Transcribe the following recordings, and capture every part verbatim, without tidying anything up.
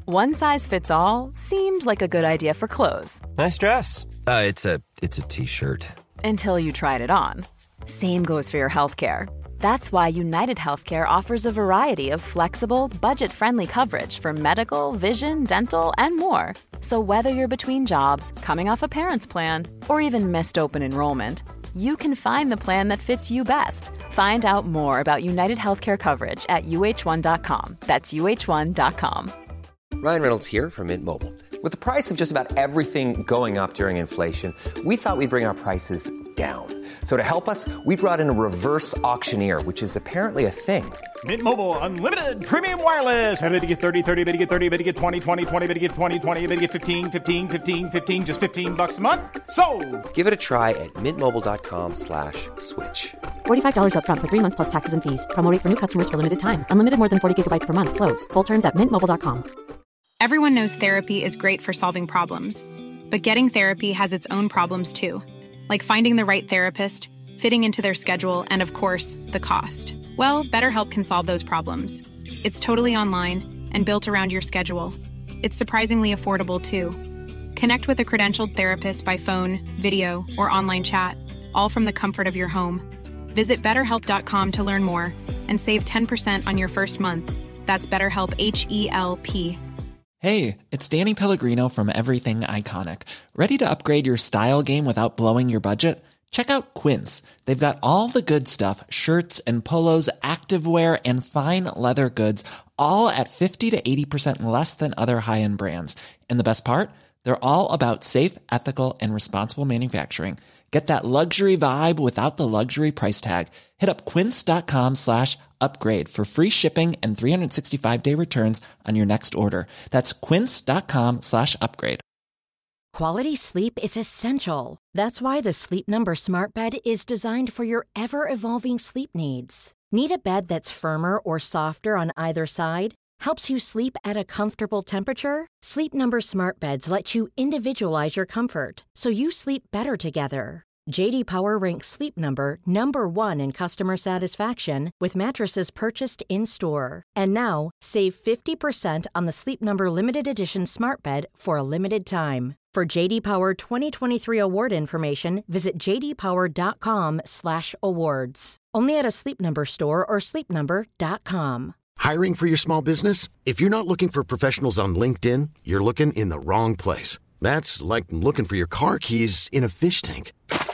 One size fits all seemed like a good idea for clothes. Nice dress. Uh, it's a it's a t-shirt. Until you tried it on. Same goes for your healthcare. That's why United Healthcare offers a variety of flexible, budget-friendly coverage for medical, vision, dental, and more. So whether you're between jobs, coming off a parent's plan, or even missed open enrollment, you can find the plan that fits you best. Find out more about United Healthcare coverage at U H one dot com. That's U H one dot com. Ryan Reynolds here from Mint Mobile. With the price of just about everything going up during inflation, we thought we'd bring our prices down. So to help us, we brought in a reverse auctioneer, which is apparently a thing. Mint Mobile Unlimited Premium Wireless. How to get thirty, thirty, how to get thirty, how to get twenty, twenty, twenty, how to get twenty, twenty, how to get fifteen, fifteen, fifteen, fifteen, just fifteen bucks a month? Sold! Give it a try at mintmobile.com slash switch. forty-five dollars up front for three months plus taxes and fees. Promo rate for new customers for limited time. Unlimited more than forty gigabytes per month. Slows full terms at mint mobile dot com. Everyone knows therapy is great for solving problems. But getting therapy has its own problems too. Like finding the right therapist, fitting into their schedule, and of course, the cost. Well, BetterHelp can solve those problems. It's totally online and built around your schedule. It's surprisingly affordable too. Connect with a credentialed therapist by phone, video, or online chat, all from the comfort of your home. Visit better help dot com to learn more and save ten percent on your first month. That's BetterHelp, H E L P. Hey, it's Danny Pellegrino from Everything Iconic. Ready to upgrade your style game without blowing your budget? Check out Quince. They've got all the good stuff, shirts and polos, activewear, and fine leather goods, all at fifty to eighty percent less than other high-end brands. And the best part? They're all about safe, ethical, and responsible manufacturing. Get that luxury vibe without the luxury price tag. Hit up quince.com slash upgrade for free shipping and three sixty-five day returns on your next order. That's quince.com slash upgrade. Quality sleep is essential. That's why the Sleep Number Smart Bed is designed for your ever-evolving sleep needs. Need a bed that's firmer or softer on either side? Helps you sleep at a comfortable temperature? Sleep Number Smart Beds let you individualize your comfort so you sleep better together. J D Power ranks Sleep Number number one in customer satisfaction with mattresses purchased in-store. And now, save fifty percent on the Sleep Number Limited Edition Smart Bed for a limited time. For J D Power twenty twenty-three award information, visit j d power dot com slash awards. Only at a Sleep Number store or sleep number dot com. Hiring for your small business? If you're not looking for professionals on LinkedIn, you're looking in the wrong place. That's like looking for your car keys in a fish tank.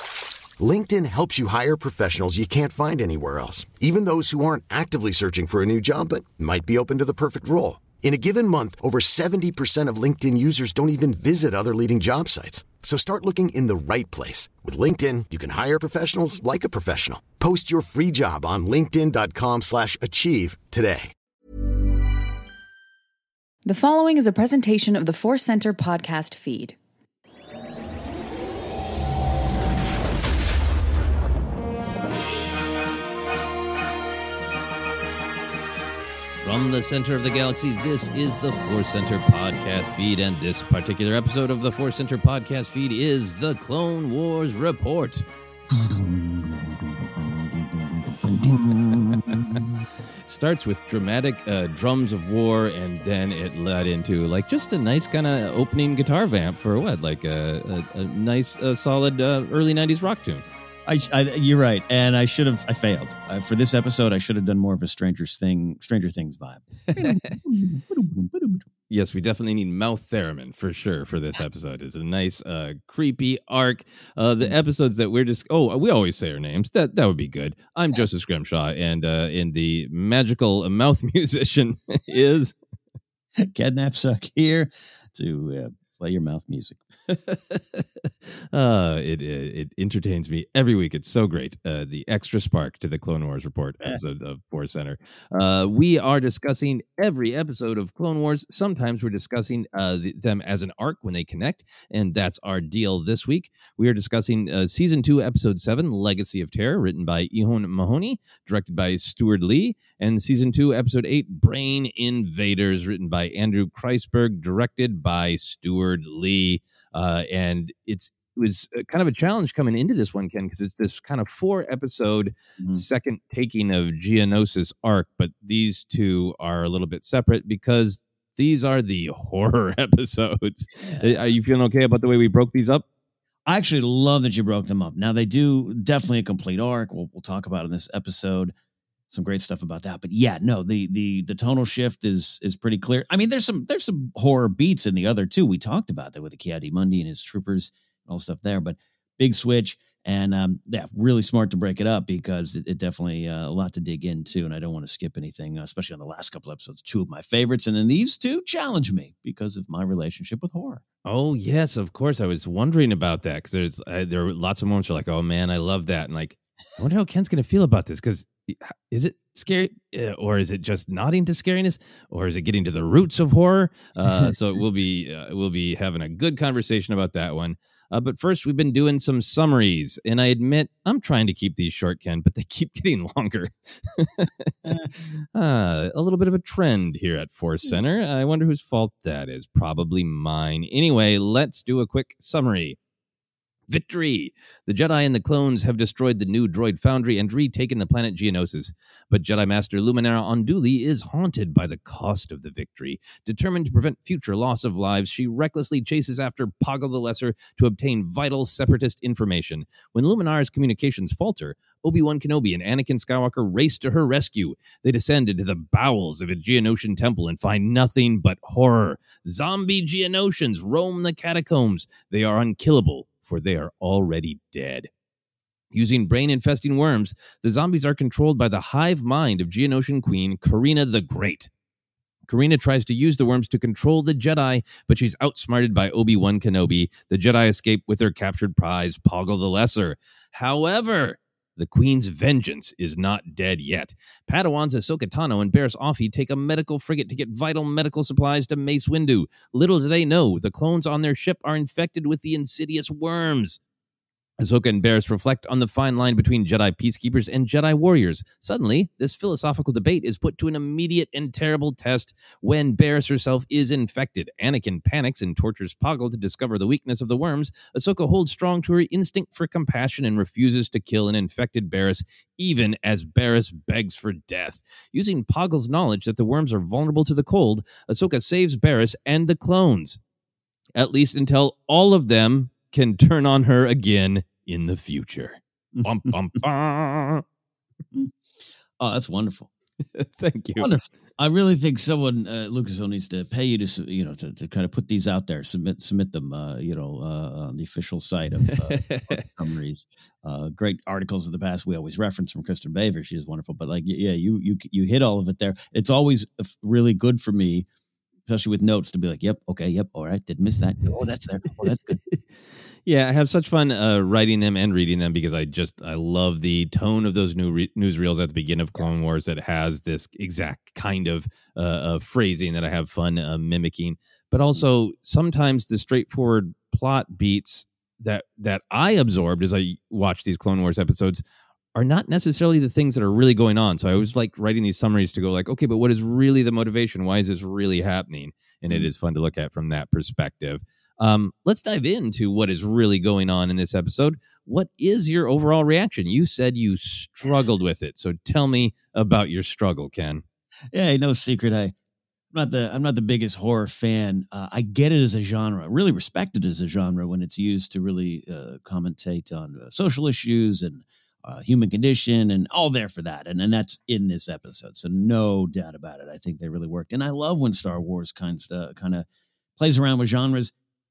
LinkedIn helps you hire professionals you can't find anywhere else, even those who aren't actively searching for a new job but might be open to the perfect role. In a given month, over seventy percent of LinkedIn users don't even visit other leading job sites. So start looking in the right place. With LinkedIn, you can hire professionals like a professional. Post your free job on linkedin dot com slash achieve today. The following is a presentation of the Force Center podcast feed. From the center of the galaxy, this is the Force Center podcast feed, and this particular episode of the Force Center podcast feed is the Clone Wars Report. Starts with dramatic uh, drums of war, and then it led into like just a nice kind of opening guitar vamp for what, like a, a, a nice, uh, solid uh, early nineties rock tune. I, I, you're right, and I should have. I failed uh, for this episode. I should have done more of a Stranger Thing, Stranger Things vibe. Yes, we definitely need Mouth Theremin for sure for this episode. It's a nice, uh, creepy arc. Uh, the episodes that we're just oh, we always say our names. That that would be good. I'm Joseph Scrimshaw, and uh, in the magical mouth musician is Ken Napsuck here to uh, play your mouth music. uh, it, it it entertains me every week. It's so great. Uh, the extra spark to the Clone Wars Report episode of Force Center. Uh, we are discussing every episode of Clone Wars. Sometimes we're discussing uh, the, them as an arc when they connect, and that's our deal this week. We are discussing uh, Season two, Episode seven, Legacy of Terror, written by Ihon Mahoney, directed by Stuart Lee, and Season two, Episode eight, Brain Invaders, written by Andrew Kreisberg, directed by Stuart Lee. Uh, and it's it was kind of a challenge coming into this one, Ken, because it's this kind of four episode mm-hmm. second taking of Geonosis arc, but these two are a little bit separate because These are the horror episodes. Are you feeling okay about the way we broke these up? I actually love that you broke them up. Now, they do definitely a complete arc. We'll, we'll talk about in this episode some great stuff about that. But yeah, no, the the the tonal shift is is pretty clear. I mean, there's some there's some horror beats in the other two. We talked about that with the Ki-Adi-Mundi and his troopers and all stuff there. But big switch. And um, yeah, really smart to break it up because it, it definitely uh, a lot to dig into. And I don't want to skip anything, especially on the last couple episodes. Two of my favorites. And then these two challenge me because of my relationship with horror. Oh, yes, of course. I was wondering about that because there's uh, there are lots of moments where like, oh, man, I love that. And like, I wonder how Ken's going to feel about this because is it scary uh, or is it just nodding to scariness or is it getting to the roots of horror? Uh, so we'll be uh, we'll be having a good conversation about that one. Uh, but first, we've been doing some summaries, and I admit I'm trying to keep these short, Ken, but they keep getting longer. uh, a little bit of a trend here at Force Center. I wonder whose fault that is. Probably mine. Anyway, let's do a quick summary. Victory! The Jedi and the clones have destroyed the new droid foundry and retaken the planet Geonosis. But Jedi Master Luminara Unduli is haunted by the cost of the victory. Determined to prevent future loss of lives, she recklessly chases after Poggle the Lesser to obtain vital separatist information. When Luminara's communications falter, Obi-Wan Kenobi and Anakin Skywalker race to her rescue. They descend into the bowels of a Geonosian temple and find nothing but horror. Zombie Geonosians roam the catacombs. They are unkillable, for they are already dead. Using brain-infesting worms, the zombies are controlled by the hive mind of Geonosian Queen Karina the Great. Karina tries to use the worms to control the Jedi, but she's outsmarted by Obi-Wan Kenobi. The Jedi escape with their captured prize, Poggle the Lesser. However, the Queen's vengeance is not dead yet. Padawans Ahsoka Tano and Barriss Offee take a medical frigate to get vital medical supplies to Mace Windu. Little do they know, the clones on their ship are infected with the insidious worms. Ahsoka and Barriss reflect on the fine line between Jedi peacekeepers and Jedi warriors. Suddenly, this philosophical debate is put to an immediate and terrible test when Barriss herself is infected. Anakin panics and tortures Poggle to discover the weakness of the worms. Ahsoka holds strong to her instinct for compassion and refuses to kill an infected Barriss, even as Barriss begs for death. Using Poggle's knowledge that the worms are vulnerable to the cold, Ahsoka saves Barriss and the clones, at least until all of them can turn on her again in the future. Bum, bum, bum. Oh, that's wonderful. Thank you. Wonderful. I really think someone, uh, Lucasfilm, needs to pay you to, you know, to, to kind of put these out there, submit submit them, uh, you know, uh, on the official site of uh, summaries. Uh, great articles of the past we always reference from Kristen Baver. She is wonderful. But like, yeah, you you you hit all of it there. It's always really good for me, especially with notes, to be like, yep, okay, yep, all right, didn't miss that. Oh, that's there. Oh, that's good. Yeah, I have such fun uh, writing them and reading them because I just I love the tone of those new re- newsreels at the beginning of Clone Wars that has this exact kind of uh, uh, phrasing that I have fun uh, mimicking. But also sometimes the straightforward plot beats that that I absorbed as I watched these Clone Wars episodes are not necessarily the things that are really going on. So I was like writing these summaries to go like, okay, but what is really the motivation? Why is this really happening? And it is fun to look at from that perspective. Um, let's dive into what is really going on in this episode. What is your overall reaction? You said you struggled with it. So tell me about your struggle, Ken. Yeah, no secret. I, I'm not the I'm not the biggest horror fan. Uh, I get it as a genre, really respect it as a genre when it's used to really uh, commentate on uh, social issues and uh, human condition, and all there for that. And and that's in this episode. So no doubt about it. I think they really worked. And I love when Star Wars kind of kind of plays around with genres.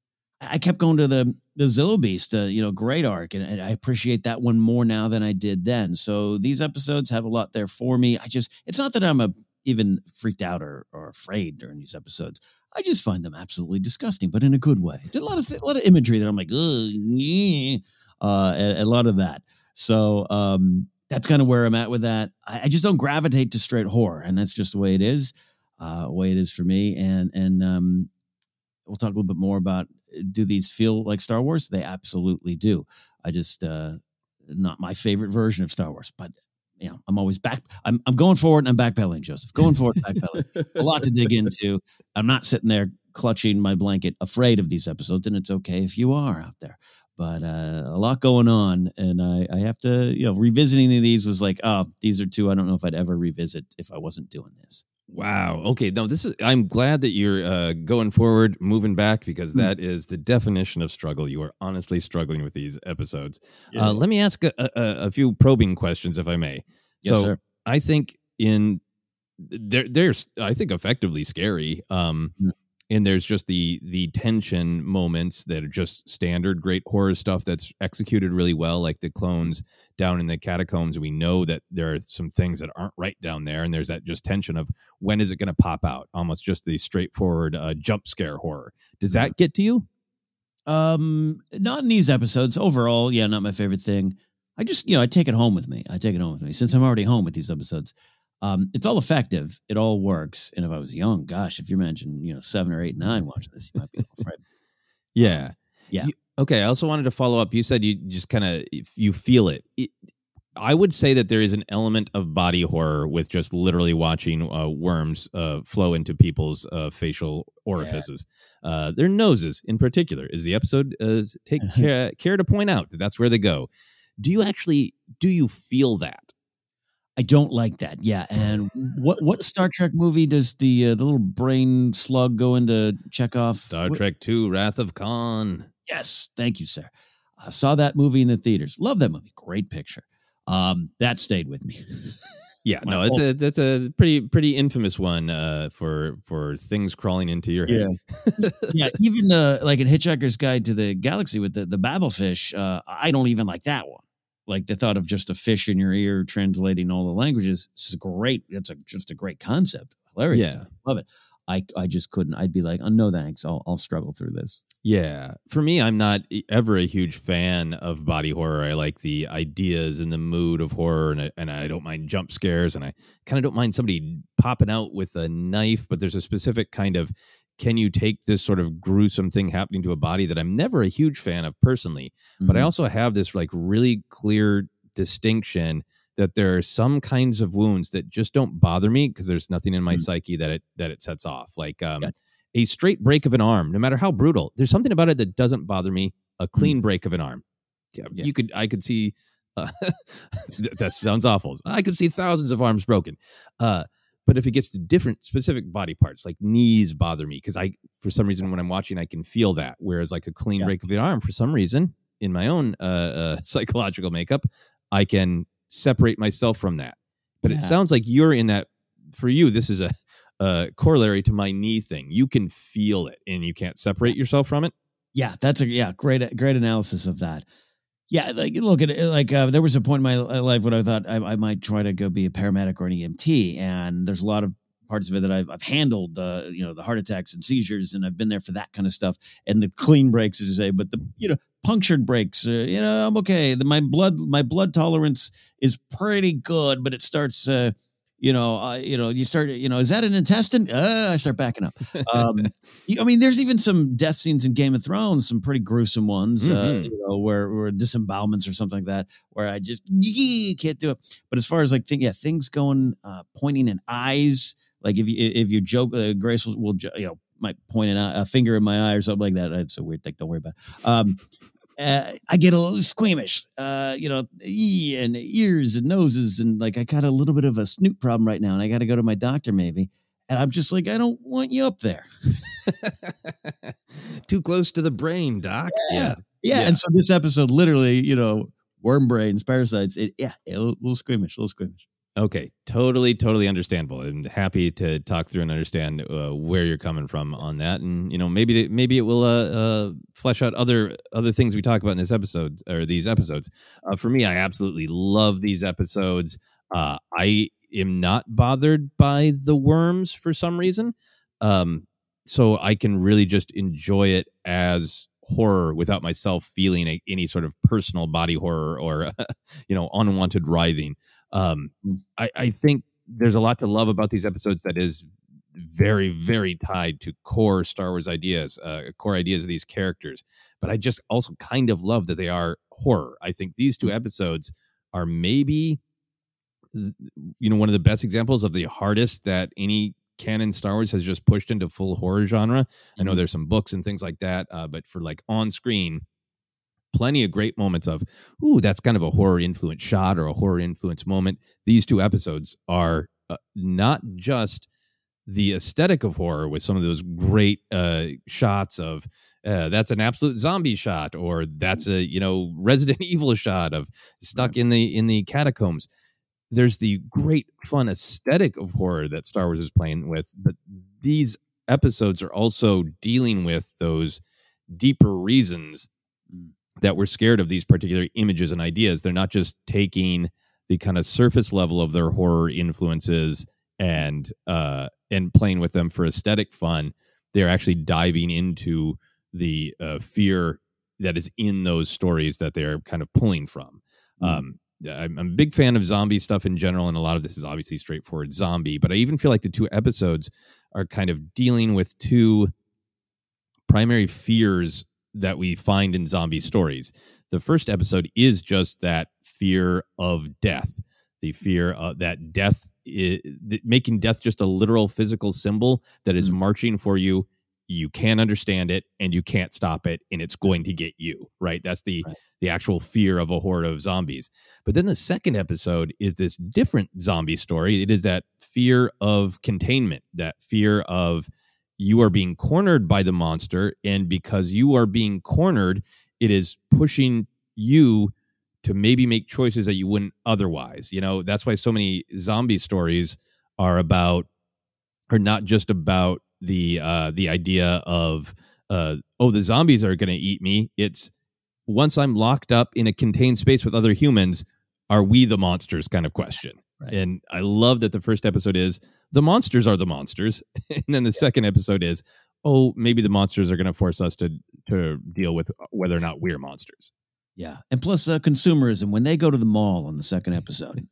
I kept going to the the Zillo Beast, uh, you know, great arc, and, and I appreciate that one more now than I did then. So these episodes have a lot there for me. I just, it's not that I'm a, even freaked out or, or afraid during these episodes. I just find them absolutely disgusting, but in a good way. There's a lot of th- a lot of imagery that I'm like, oh, yeah, uh, a, a lot of that. So um, that's kind of where I'm at with that. I, I just don't gravitate to straight horror, and that's just the way it is, uh, way it is for me. And and um, we'll talk a little bit more about. Do these feel like Star Wars? They absolutely do. I just, uh, not my favorite version of Star Wars, but you know, I'm always back. I'm, I'm going forward and I'm backpedaling, Joseph. Going forward, backpedaling. A lot to dig into. I'm not sitting there clutching my blanket, afraid of these episodes, and it's okay if you are out there. But uh, a lot going on, and I, I have to, you know, revisiting these was like, oh, these are two I don't know if I'd ever revisit if I wasn't doing this. Wow. Okay. No, this is, I'm glad that you're uh, going forward, moving back, because that mm. is the definition of struggle. You are honestly struggling with these episodes. Yeah. Uh, let me ask a, a, a few probing questions, if I may. Yes, so sir. I think in they're, they're, I think effectively scary. Um, mm. And there's just the the tension moments that are just standard great horror stuff that's executed really well, like the clones down in the catacombs. We know that there are some things that aren't right down there, and there's that just tension of when is it going to pop out? Almost just the straightforward uh, jump scare horror. Does that get to you? Um, not in these episodes. Overall, yeah, not my favorite thing. I just, you know, I take it home with me. I take it home with me since I'm already home with these episodes. Um, it's all effective. It all works. And if I was young, gosh, if you imagine, you know, seven or eight, nine watching this, you might be a little frightened. Yeah. Yeah. You, okay. I also wanted to follow up. You said you just kind of, you feel it. it. I would say that there is an element of body horror with just literally watching uh, worms uh, flow into people's uh, facial orifices. Yeah. Uh, their noses in particular, is the episode uh, take care, care to point out that that's where they go. Do you actually, do you feel that? I don't like that. Yeah. And what what Star Trek movie does the uh, the little brain slug go into Chekhov? Star what? Trek two, Wrath of Khan. Yes. Thank you, sir. I saw that movie in the theaters. Love that movie. Great picture. Um, that stayed with me. Yeah, no, it's a that's a pretty pretty infamous one uh, for for things crawling into your head. Yeah, yeah. Even uh, like in Hitchhiker's Guide to the Galaxy with the the Babelfish, uh, I don't even like that one. Like the thought of just a fish in your ear translating all the languages. It's great. It's a, just a great concept. Hilarious. Yeah. Love it. I, I just couldn't. I'd be like, oh, no, thanks. I'll I'll struggle through this. Yeah. For me, I'm not ever a huge fan of body horror. I like the ideas and the mood of horror, and I, and I don't mind jump scares, and I kind of don't mind somebody popping out with a knife, but there's a specific kind of, can you take this sort of gruesome thing happening to a body that I'm never a huge fan of personally. Mm-hmm. But I also have this like really clear distinction that there are some kinds of wounds that just don't bother me because there's nothing in my mm-hmm. psyche that it that it sets off. Like um, yes. a straight break of an arm, no matter how brutal, there's something about it that doesn't bother me. A clean mm-hmm. break of an arm. Yeah, yes. you could I could see uh, that sounds awful. I could see thousands of arms broken. Uh But if it gets to different specific body parts, like knees bother me because I, for some reason, when I'm watching, I can feel that. Whereas like a clean yeah. break of the arm, for some reason, in my own uh, uh, psychological makeup, I can separate myself from that. But yeah. it sounds like you're in that, for you, this is a, a corollary to my knee thing. You can feel it and you can't separate yourself from it. Yeah, that's a yeah great great analysis of that. Yeah, like look at it. Like uh, there was a point in my life when I thought I, I might try to go be a paramedic or an E M T, and there's a lot of parts of it that I've, I've handled. Uh, you know, the heart attacks and seizures, and I've been there for that kind of stuff. And the clean breaks, as you say, but the you know punctured breaks, uh, you know, I'm okay. The, my blood my blood tolerance is pretty good, but it starts. Uh, You know, uh, you know, you start, you know, is that an intestine? Uh, I start backing up. Um, you, I mean, there's even some death scenes in Game of Thrones, some pretty gruesome ones, mm-hmm. uh, you know, where, where disembowelments or something like that, where I just can't do it. But as far as like, think, yeah, things going, uh, pointing in eyes, like if you, if you joke, uh, Grace will, will, you know, might point an, a finger in my eye or something like that. It's a weird thing. Don't worry about it. Um, Uh, I get a little squeamish, uh, you know, and ears and noses. And like, I got a little bit of a snoot problem right now and I got to go to my doctor maybe. And I'm just like, I don't want you up there. Too close to the brain, doc. Yeah. Yeah. yeah. And so this episode, literally, you know, worm brains, parasites. It, yeah. A little, little squeamish, a little squeamish. Okay, totally, totally understandable, and happy to talk through and understand uh, where you're coming from on that, and you know maybe maybe it will uh, uh, flesh out other other things we talk about in this episode or these episodes. Uh, for me, I absolutely love these episodes. Uh, I am not bothered by the worms for some reason, um, so I can really just enjoy it as horror without myself feeling a, any sort of personal body horror or you know unwanted writhing. Um, I, I think there's a lot to love about these episodes that is very, very tied to core Star Wars ideas, uh, core ideas of these characters. But I just also kind of love that they are horror. I think these two episodes are maybe, you know, one of the best examples of the hardest that any canon Star Wars has just pushed into full horror genre. Mm-hmm. I know there's some books and things like that, uh, but for like on screen, plenty of great moments of, ooh, that's kind of a horror influence shot or a horror influence moment. These two episodes are uh, not just the aesthetic of horror with some of those great uh, shots of uh, that's an absolute zombie shot, or that's a, you know, Resident Evil shot of stuck in the in the catacombs. There's the great fun aesthetic of horror that Star Wars is playing with, but these episodes are also dealing with those deeper reasons that we're scared of these particular images and ideas. They're not just taking the kind of surface level of their horror influences and uh, and playing with them for aesthetic fun. They're actually diving into the uh, fear that is in those stories that they're kind of pulling from. Mm. Um, I'm, I'm a big fan of zombie stuff in general, and a lot of this is obviously straightforward zombie, but I even feel like the two episodes are kind of dealing with two primary fears that we find in zombie stories. The first episode is just that fear of death, the fear uh, that death, is, making death just a literal physical symbol that is mm. marching for you. You can't understand it and you can't stop it, and it's going to get you, right? That's the right. the actual fear of a horde of zombies. But then the second episode is this different zombie story. It is that fear of containment, that fear of you are being cornered by the monster, and because you are being cornered, it is pushing you to maybe make choices that you wouldn't otherwise. You know, that's why so many zombie stories are about, are not just about the uh, the idea of, uh, oh, the zombies are going to eat me. It's once I'm locked up in a contained space with other humans, are we the monsters kind of question. Right. And I love that the first episode is the monsters are the monsters. And then the yeah. second episode is, oh, maybe the monsters are going to force us to to deal with whether or not we're monsters. Yeah. And plus uh, consumerism when they go to the mall on the second episode.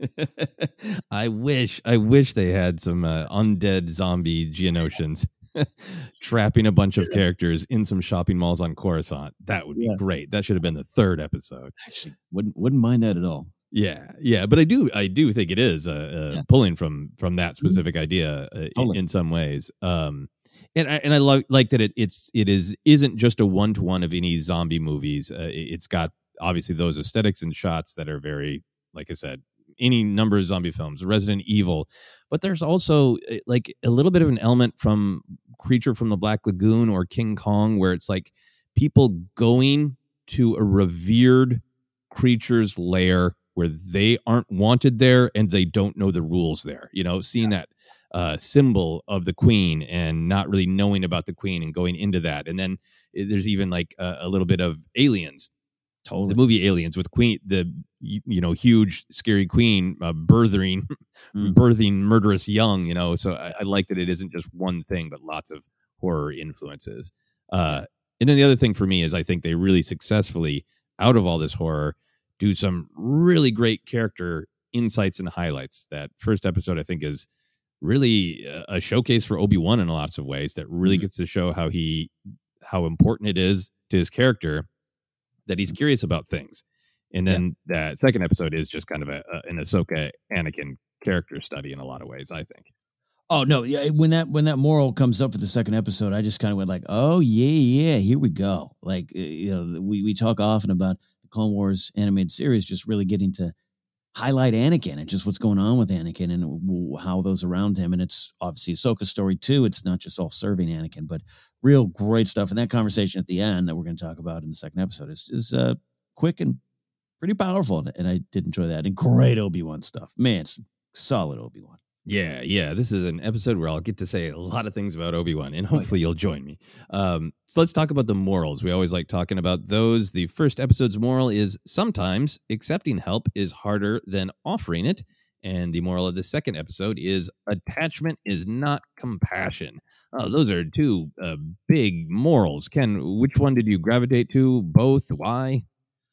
I wish, I wish they had some uh, undead zombie Geonosians trapping a bunch of characters in some shopping malls on Coruscant. That would be yeah. great. That should have been the third episode. Actually, wouldn't wouldn't mind that at all. Yeah, yeah, but I do, I do think it is uh, uh, yeah. pulling from from that specific mm-hmm. idea uh, totally. in, in some ways. Um, and I and I lo- like that it it's it is isn't just a one to one of any zombie movies. Uh, it's got obviously those aesthetics and shots that are very, like I said, any number of zombie films, Resident Evil, but there's also like a little bit of an element from Creature from the Black Lagoon or King Kong, where it's like people going to a revered creature's lair where they aren't wanted there and they don't know the rules there. You know, seeing that uh, symbol of the queen and not really knowing about the queen and going into that. And then there's even like a, a little bit of Aliens. Totally. The movie Aliens with Queen, the you know huge scary queen uh, birthing, mm. birthing murderous young. You know, so I, I like that it isn't just one thing, but lots of horror influences. Uh, and then the other thing for me is I think they really successfully, out of all this horror, do some really great character insights and highlights. That first episode I think is really a showcase for Obi-Wan in lots of ways. That really mm. gets to show how he how important it is to his character that he's curious about things. And then yeah. that second episode is just kind of a, a, an Ahsoka Anakin character study in a lot of ways, I think. Oh no. Yeah. When that, when that moral comes up for the second episode, I just kind of went like, oh yeah, yeah, here we go. Like, you know, we, we talk often about the Clone Wars animated series, just really getting to highlight Anakin and just what's going on with Anakin and how those around him. And it's obviously Ahsoka's story too. It's not just all serving Anakin, but real great stuff. And that conversation at the end that we're going to talk about in the second episode is, is uh, quick and pretty powerful. And I did enjoy that. And great Obi-Wan stuff. Man, it's solid Obi-Wan. Yeah, yeah. This is an episode where I'll get to say a lot of things about Obi-Wan, and hopefully you'll join me. Um, so let's talk about the morals. We always like talking about those. The first episode's moral is sometimes accepting help is harder than offering it. And the moral of the second episode is attachment is not compassion. Oh, those are two uh, big morals. Ken, which one did you gravitate to? Both? Why?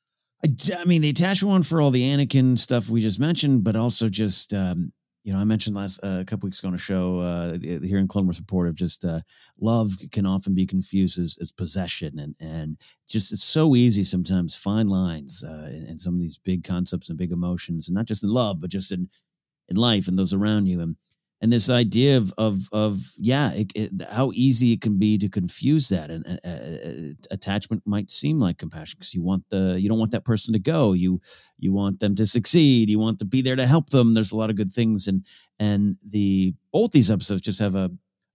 I, I mean, the attachment one for all the Anakin stuff we just mentioned, but also just... Um, You know, I mentioned last uh, a couple weeks ago on a show uh, here in Clone Wars Report of just uh, love can often be confused as, as possession, and and just it's so easy sometimes fine lines uh, in, in some of these big concepts and big emotions, and not just in love, but just in in life and those around you, and and this idea of of of yeah, it, it, how easy it can be to confuse that, and uh, uh, attachment might seem like compassion because you want the you don't want that person to go, you you want them to succeed, you want to be there to help them. There's a lot of good things, and and the both these episodes just have a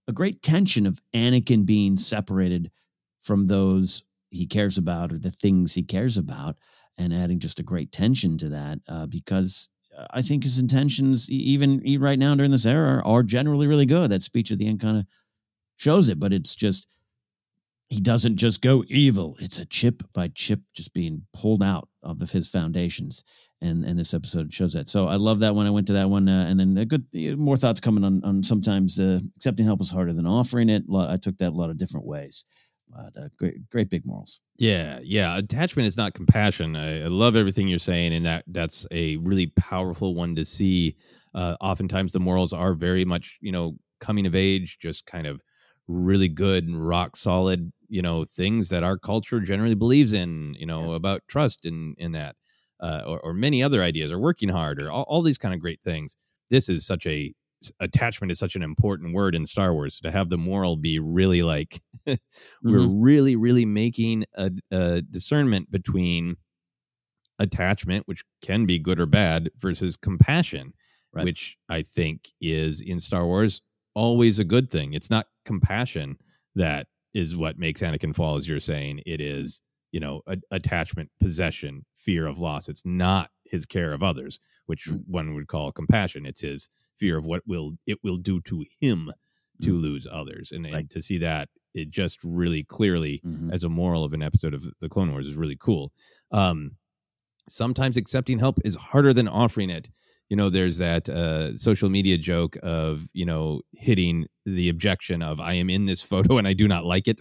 a great tension of Anakin being separated from those he cares about or the things he cares about, and adding just a great tension to that uh, because I think his intentions, even right now during this era, are generally really good. That speech at the end kind of shows it, but it's just, he doesn't just go evil. It's a chip by chip just being pulled out of his foundations. And, and this episode shows that. So I love that one. I went to that one. Uh, and then a good, more thoughts coming on, on sometimes uh, accepting help is harder than offering it. I took that a lot of different ways. But uh, great, great big morals. Yeah, yeah. Attachment is not compassion. I, I love everything you're saying, and that that's a really powerful one to see. Uh, oftentimes, the morals are very much, you know, coming of age, just kind of really good and rock solid, you know, things that our culture generally believes in, you know, yeah. about trust and in, in that, uh, or, or many other ideas, or working hard, or all, all these kind of great things. This is such a attachment is such an important word in Star Wars. To have the moral be really like we're mm-hmm. really, really making a, a discernment between attachment, which can be good or bad, versus compassion, right. which I think is in Star Wars always a good thing. It's not compassion that is what makes Anakin fall, as you're saying. It is, you know, a, attachment, possession, fear of loss. It's not his care of others, which mm-hmm. one would call compassion. It's his fear of what will it will do to him to mm-hmm. lose others. And, right. and to see that, it just really clearly mm-hmm. as a moral of an episode of the Clone Wars is really cool. Um, sometimes accepting help is harder than offering it. You know, there's that uh, social media joke of, you know, hitting the objection of, I am in this photo and I do not like it.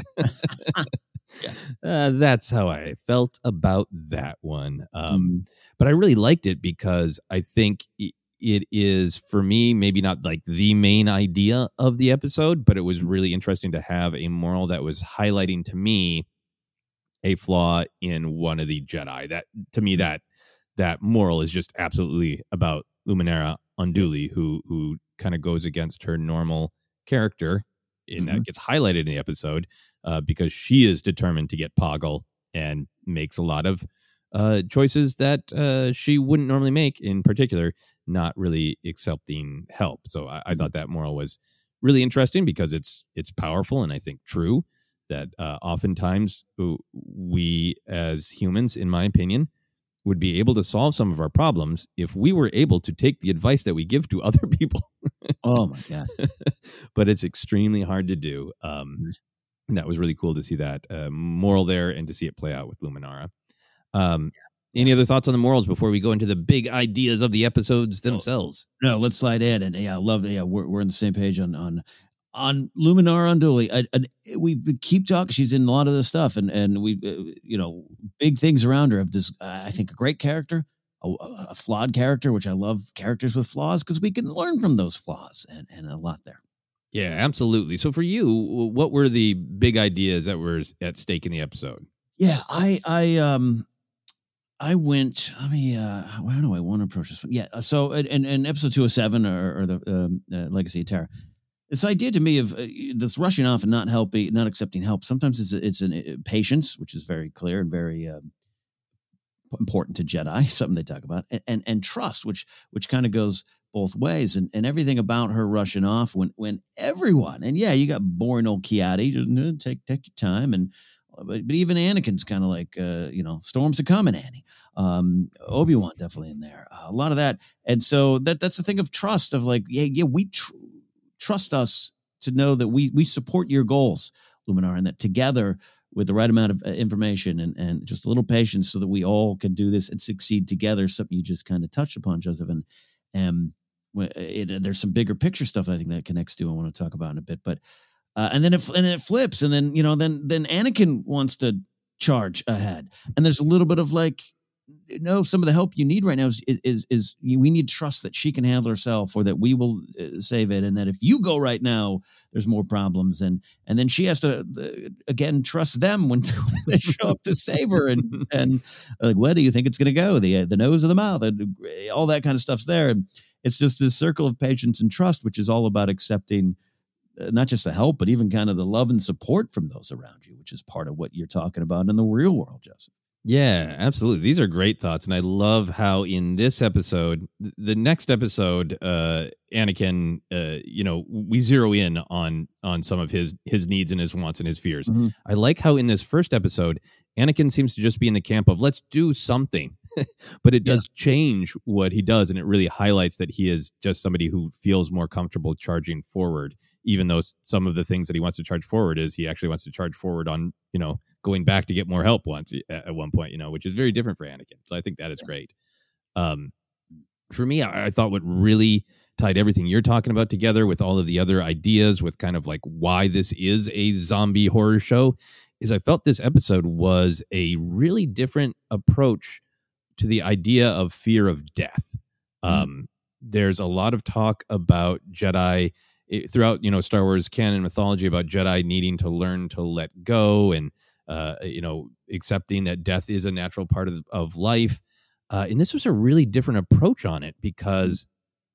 yeah. uh, that's how I felt about that one. Um, mm-hmm. But I really liked it because I think it, it is, for me, maybe not like the main idea of the episode, but it was really interesting to have a moral that was highlighting to me a flaw in one of the Jedi. That, to me, that that moral is just absolutely about Luminara Unduli, who who kind of goes against her normal character, and mm-hmm. that gets highlighted in the episode uh, because she is determined to get Poggle and makes a lot of uh, choices that uh, she wouldn't normally make, in particular, not really accepting help. So I, I thought that moral was really interesting because it's it's powerful and I think true that uh, oftentimes we as humans, in my opinion, would be able to solve some of our problems if we were able to take the advice that we give to other people. Oh my God. But it's extremely hard to do. Um, and that was really cool to see that uh, moral there and to see it play out with Luminara. Um, yeah. Any other thoughts on the morals before we go into the big ideas of the episodes themselves? No, let's slide in. And yeah, I love it. Yeah, we're, we're on the same page on, on, on Luminara Unduli. I, I, we keep talking. She's in a lot of this stuff, and and we, uh, you know, big things around her. Of this, uh, I think, a great character, a, a flawed character, which I love characters with flaws because we can learn from those flaws, and and a lot there. Yeah, absolutely. So for you, what were the big ideas that were at stake in the episode? Yeah, I I um. I went, I mean, uh, how do I want to approach this one? Yeah. So in, in episode two oh seven or, or the um, uh, Legacy of Terra, this idea to me of uh, this rushing off and not helping, not accepting help. Sometimes it's, it's an uh, patience, which is very clear and very um, important to Jedi, something they talk about, and, and, and trust, which, which kind of goes both ways. And, and everything about her rushing off when, when everyone, and yeah, you got boring old Ki-Adi, just take, take your time. And, But, but even Anakin's kind of like, uh, you know, storms are coming, Annie. Um, Obi-Wan definitely in there. Uh, a lot of that. And so that that's the thing of trust of like, yeah, yeah, we tr- trust us to know that we we support your goals, Luminara, and that together with the right amount of information and, and just a little patience so that we all can do this and succeed together. Something you just kind of touched upon, Joseph. And, and it, there's some bigger picture stuff I think that connects to I want to talk about in a bit. But Uh, and then it and then it flips, and then you know, then then Anakin wants to charge ahead, and there's a little bit of like, you know, some of the help you need right now is is is you, we need trust that she can handle herself, or that we will uh, save it, and that if you go right now, there's more problems, and and then she has to uh, again trust them when, when they show up to save her, and and like, where do you think it's going to go? The the nose or the mouth, and all that kind of stuff's there, and it's just this circle of patience and trust, which is all about accepting. Uh, not just the help, but even kind of the love and support from those around you, which is part of what you're talking about in the real world, Joseph. Yeah, absolutely. These are great thoughts. And I love how in this episode, th- the next episode, uh, Anakin, uh, you know, we zero in on on some of his his needs and his wants and his fears. Mm-hmm. I like how in this first episode, Anakin seems to just be in the camp of let's do something, but it does yeah. change what he does. And it really highlights that he is just somebody who feels more comfortable charging forward, even though some of the things that he wants to charge forward is he actually wants to charge forward on, you know, going back to get more help once at one point, you know, which is very different for Anakin. So I think that is yeah. great. Um, for me, I, I thought what really tied everything you're talking about together with all of the other ideas with kind of like why this is a zombie horror show is I felt this episode was a really different approach to the idea of fear of death. Mm. Um, there's a lot of talk about Jedi throughout, you know, Star Wars canon mythology about Jedi needing to learn to let go and, uh, you know, accepting that death is a natural part of, of life. Uh, and this was a really different approach on it because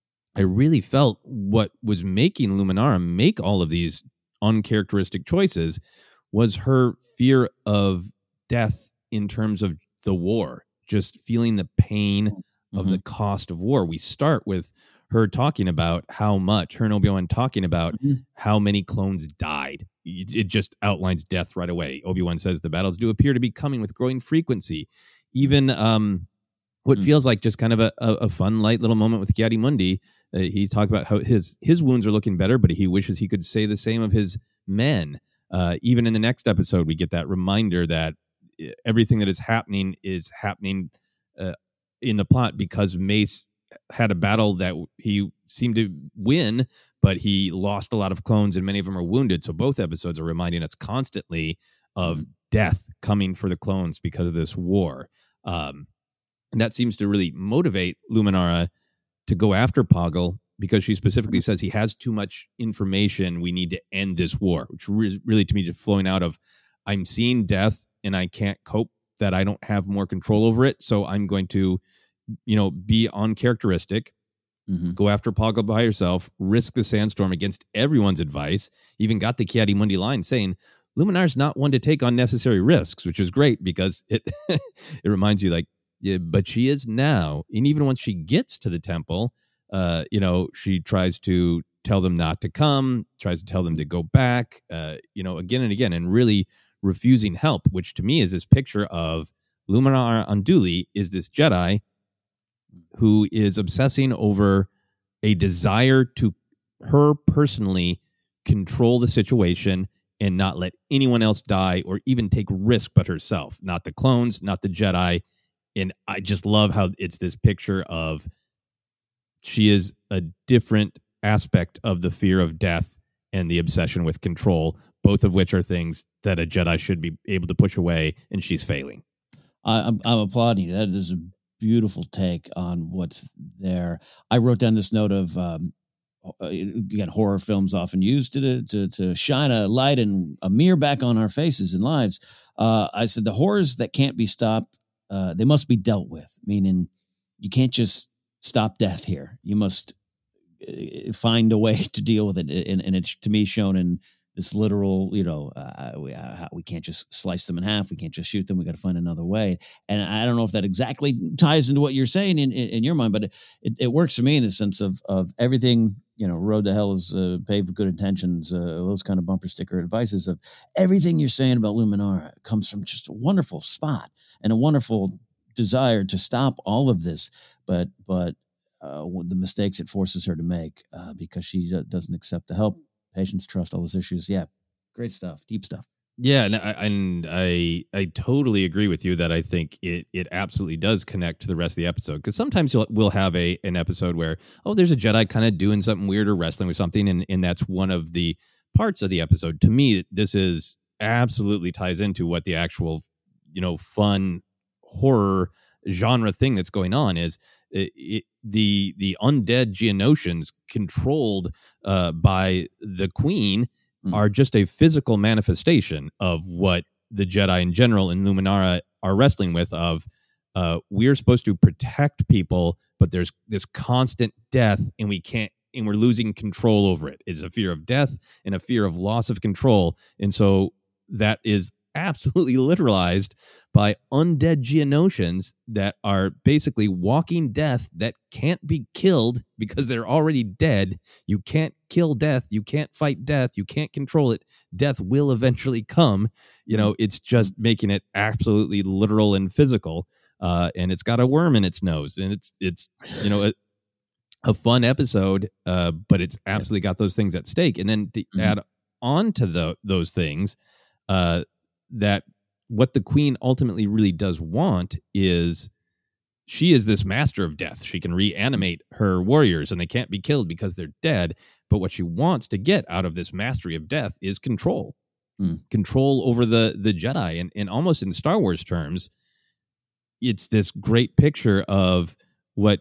I really felt what was making Luminara make all of these uncharacteristic choices was her fear of death in terms of the war, just feeling the pain mm-hmm. of the cost of war. We start with her talking about how much, her and Obi-Wan talking about mm-hmm. how many clones died. It, it just outlines death right away. Obi-Wan says the battles do appear to be coming with growing frequency. Even um, what mm-hmm. feels like just kind of a, a, a fun, light little moment with Ki-Adi-Mundi. Uh, he talked about how his his wounds are looking better, but he wishes he could say the same of his men. Uh, even in the next episode, we get that reminder that everything that is happening is happening uh, in the plot because Mace had a battle that he seemed to win, but he lost a lot of clones and many of them are wounded. So both episodes are reminding us constantly of death coming for the clones because of this war. Um, and that seems to really motivate Luminara to go after Poggle because she specifically says he has too much information. We need to end this war, which re- really to me just flowing out of I'm seeing death and I can't cope that I don't have more control over it. So I'm going to, you know, be uncharacteristic, mm-hmm. go after Poggle by herself, risk the sandstorm against everyone's advice. Even got the Ki-Adi-Mundi line saying Luminar's not one to take unnecessary risks, which is great because it it reminds you like, yeah, but she is now. And even once she gets to the temple, uh, you know, she tries to tell them not to come, tries to tell them to go back, uh, you know, again and again, and really refusing help, which to me is this picture of Luminara Unduli is this Jedi who is obsessing over a desire to her personally control the situation and not let anyone else die or even take risk but herself, not the clones, not the Jedi. And I just love how it's this picture of she is a different aspect of the fear of death and the obsession with control, both of which are things that a Jedi should be able to push away, and she's failing. I, I'm, I'm applauding you. That is a beautiful take on what's there. I wrote down this note of, um, again, horror films often used to, to to shine a light and a mirror back on our faces and lives. Uh, I said the horrors that can't be stopped, uh, they must be dealt with, meaning you can't just stop death here. You must find a way to deal with it. And, and it's, to me, shown in this literal, you know, uh, we, uh, we can't just slice them in half. We can't just shoot them. We got to find another way. And I don't know if that exactly ties into what you're saying in, in, in your mind, but it, it, it works for me in the sense of, of everything, you know, road to hell is uh, paved with good intentions, uh, those kind of bumper sticker advices of everything you're saying about Luminara comes from just a wonderful spot and a wonderful desire to stop all of this. But, but uh, the mistakes it forces her to make uh, because she doesn't accept the help, patience, trust, all those issues. Yeah. Great stuff. Deep stuff. Yeah. And I, and I, I totally agree with you that I think it, it absolutely does connect to the rest of the episode. Cause sometimes you'll, we'll have a, an episode where, oh, there's a Jedi kind of doing something weird or wrestling with something. And, and that's one of the parts of the episode. To me, this is absolutely ties into what the actual, you know, fun horror genre thing that's going on is. It, it, the the undead Geonosians controlled uh, by the Queen mm-hmm. are just a physical manifestation of what the Jedi in general and Luminara are wrestling with of uh, we're supposed to protect people, but there's this constant death and we can't and we're losing control over it. It's a fear of death and a fear of loss of control. And so that is absolutely literalized by undead Geonosians that are basically walking death that can't be killed because they're already dead. You can't kill death. You can't fight death. You can't control it. Death will eventually come. You know, it's just making it absolutely literal and physical. Uh, and it's got a worm in its nose, and it's, it's, you know, a, a fun episode, uh, but it's absolutely got those things at stake. And then to mm-hmm. add on to the, those things, uh, that what the queen ultimately really does want is she is this master of death. She can reanimate her warriors and they can't be killed because they're dead. But what she wants to get out of this mastery of death is control, mm. control over the, the Jedi. And, and almost in Star Wars terms, it's this great picture of what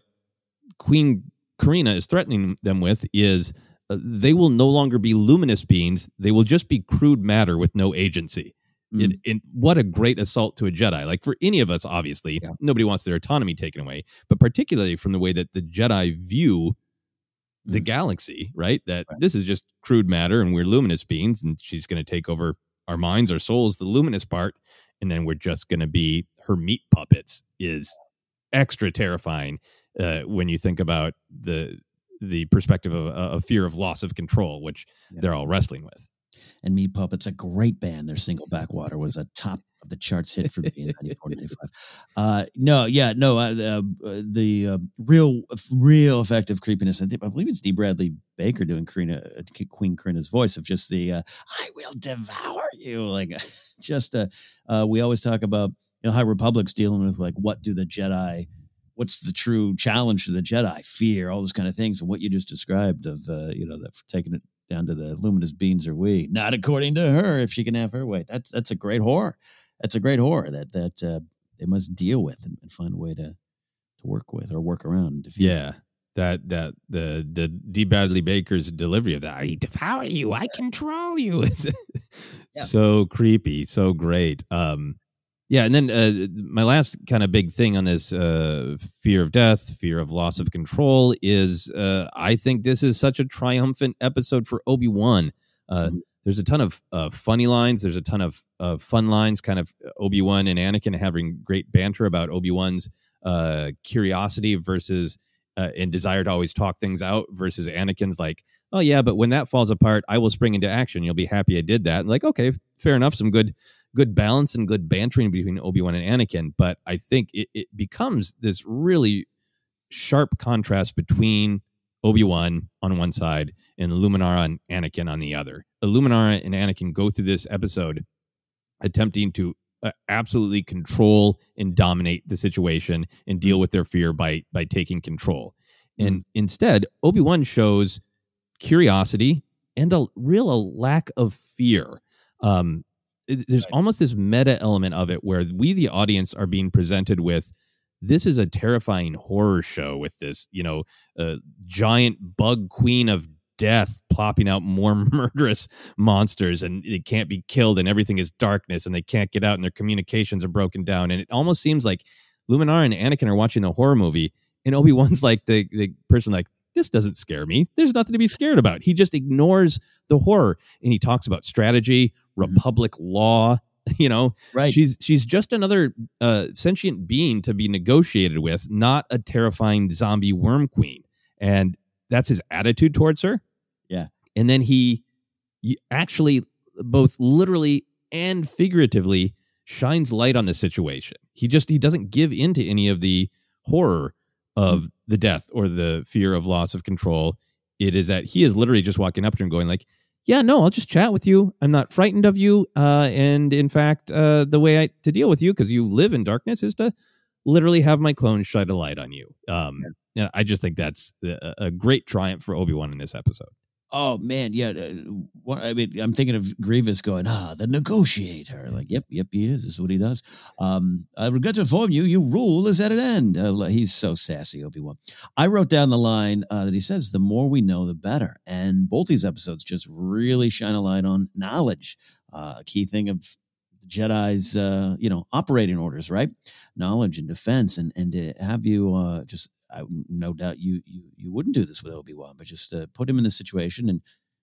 Queen Karina is threatening them with is uh, they will no longer be luminous beings. They will just be crude matter with no agency. Mm. In, in what a great assault to a Jedi. Like for any of us, obviously, yeah. nobody wants their autonomy taken away, but particularly from the way that the Jedi view the mm. galaxy, right? That right. this is just crude matter and we're luminous beings and she's going to take over our minds, our souls, the luminous part, and then we're just going to be her meat puppets is extra terrifying uh, when you think about the the perspective of a uh, fear of loss of control, which yeah. they're all wrestling with. And Meat Puppets, a great band. Their single Backwater was a top of the charts hit for me in ninety-four, ninety-five. Uh, no, yeah, no, uh, uh, the uh, real, real effective creepiness. I, think, I believe it's D. Bradley Baker doing Karina, uh, Queen Karina's voice of just the uh, "I will devour you." Like, just uh, uh, we always talk about you know how Republic's dealing with like what do the Jedi, what's the true challenge to the Jedi? Fear, all those kind of things, and what you just described of uh, you know that for taking it down to the luminous beings are we, not according to her, if she can have her way. That's that's a great horror. That's a great horror that that uh, they must deal with and, and find a way to to work with or work around. Yeah, that that the the D. Bradley Baker's delivery of that, I devour you, I control you. It's yeah. so creepy, so great. Um, yeah, and then uh, my last kind of big thing on this uh, fear of death, fear of loss of control is uh, I think this is such a triumphant episode for Obi-Wan. Uh, mm-hmm. There's a ton of uh, funny lines. There's a ton of uh, fun lines, kind of Obi-Wan and Anakin having great banter about Obi-Wan's uh, curiosity versus uh, and desire to always talk things out versus Anakin's like, oh, yeah, but when that falls apart, I will spring into action. You'll be happy I did that. And like, okay, fair enough. Some good good balance and good bantering between Obi-Wan and Anakin. But I think it, it becomes this really sharp contrast between Obi-Wan on one side and Luminara and Anakin on the other. Luminara and Anakin go through this episode attempting to uh, absolutely control and dominate the situation and deal with their fear by by taking control. And mm. instead, Obi-Wan shows curiosity and a real a lack of fear. Um, there's right. almost this meta element of it where we, the audience, are being presented with this is a terrifying horror show with this, you know, uh, giant bug queen of death plopping out more murderous monsters, and they can't be killed, and everything is darkness, and they can't get out, and their communications are broken down. And it almost seems like Luminara and Anakin are watching the horror movie, and Obi-Wan's like the, the person like, this doesn't scare me. There's nothing to be scared about. He just ignores the horror, and he talks about strategy, Republic mm-hmm. law. You know, right. she's she's just another uh, sentient being to be negotiated with, not a terrifying zombie worm queen. And that's his attitude towards her. Yeah. And then he, he actually both literally and figuratively shines light on the situation. He just he doesn't give in to any of the horror of mm-hmm. the death or the fear of loss of control. It is that he is literally just walking up to her and going like, yeah, no, I'll just chat with you. I'm not frightened of you. Uh, and in fact, uh, the way I to deal with you, because you live in darkness, is to literally have my clone shine a light on you. Um, yeah. And I just think that's a, a great triumph for Obi-Wan in this episode. Oh, man. Yeah. Uh, what, I mean, I'm thinking of Grievous going, ah, the negotiator. Like, yep, yep, he is. This is what he does. Um, I regret to inform you, your rule is at an end. Uh, he's so sassy, Obi-Wan. I wrote down the line uh, that he says, the more we know, the better. And both these episodes just really shine a light on knowledge. Uh, a key thing of Jedi's, uh, you know, operating orders, right? Knowledge and defense. And, and to have you uh, just, I no doubt you you you wouldn't do this with Obi-Wan, but just uh, put him in the situation and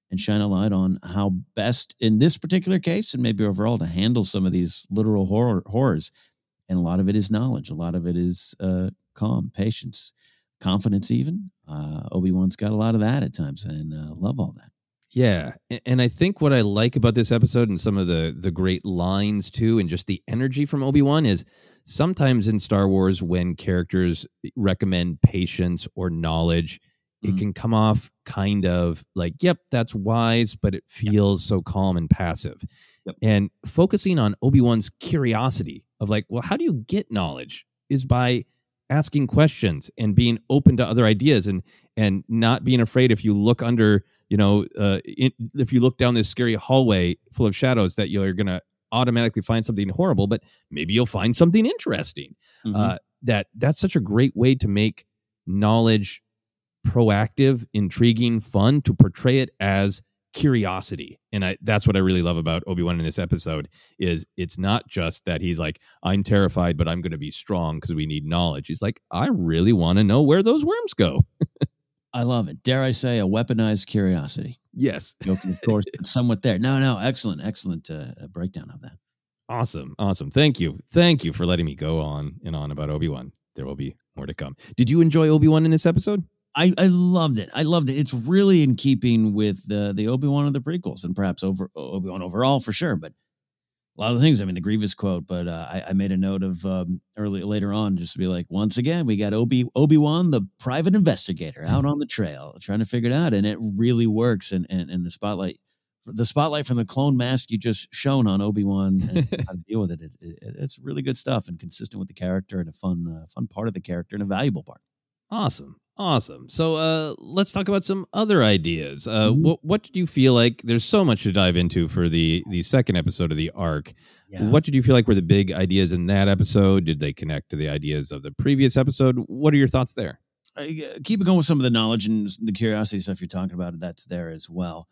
and shine a light on how best in this particular case, and maybe overall, to handle some of these literal horror horrors. And a lot of it is knowledge. A lot of it is uh, calm, patience, confidence even. Uh, Obi-Wan's got a lot of that at times, and uh, love all that. Yeah, and I think what I like about this episode and some of the the great lines too, and just the energy from Obi-Wan is sometimes in Star Wars when characters recommend patience or knowledge, mm-hmm. it can come off kind of like, yep, that's wise, but it feels yep. so calm and passive. Yep. And focusing on Obi-Wan's curiosity of like, well, how do you get knowledge is by asking questions and being open to other ideas and and not being afraid if you look under, you know, uh, in, if you look down this scary hallway full of shadows that you're going to automatically find something horrible, but maybe you'll find something interesting. Mm-hmm. Uh, that that's such a great way to make knowledge proactive, intriguing, fun, to portray it as curiosity. And I, that's what I really love about Obi-Wan in this episode is it's not just that he's like, I'm terrified, but I'm going to be strong because we need knowledge. He's like, I really want to know where those worms go. I love it. Dare I say a weaponized curiosity? Yes. Joking, of course, somewhat there. No, no. Excellent, excellent uh, breakdown of that. Awesome. Awesome. Thank you. Thank you for letting me go on and on about Obi-Wan. There will be more to come. Did you enjoy Obi-Wan in this episode? I, I loved it. I loved it. It's really in keeping with the the Obi-Wan of the prequels, and perhaps over Obi-Wan overall for sure. But a lot of things. I mean, the Grievous quote. But uh, I, I made a note of um, early later on just to be like, once again, we got Obi Obi-Wan, the private investigator, out on the trail trying to figure it out, and it really works. And and, and the spotlight, the spotlight from the clone mask you just shown on Obi-Wan and how to deal with it, it, it. It's really good stuff and consistent with the character and a fun uh, fun part of the character and a valuable part. Awesome. Awesome. So uh, let's talk about some other ideas. Uh, mm-hmm. what, what did you feel like? There's so much to dive into for the, the second episode of the arc. Yeah. What did you feel like were the big ideas in that episode? Did they connect to the ideas of the previous episode? What are your thoughts there? Uh, keep it going with some of the knowledge and the curiosity stuff you're talking about. That's there as well.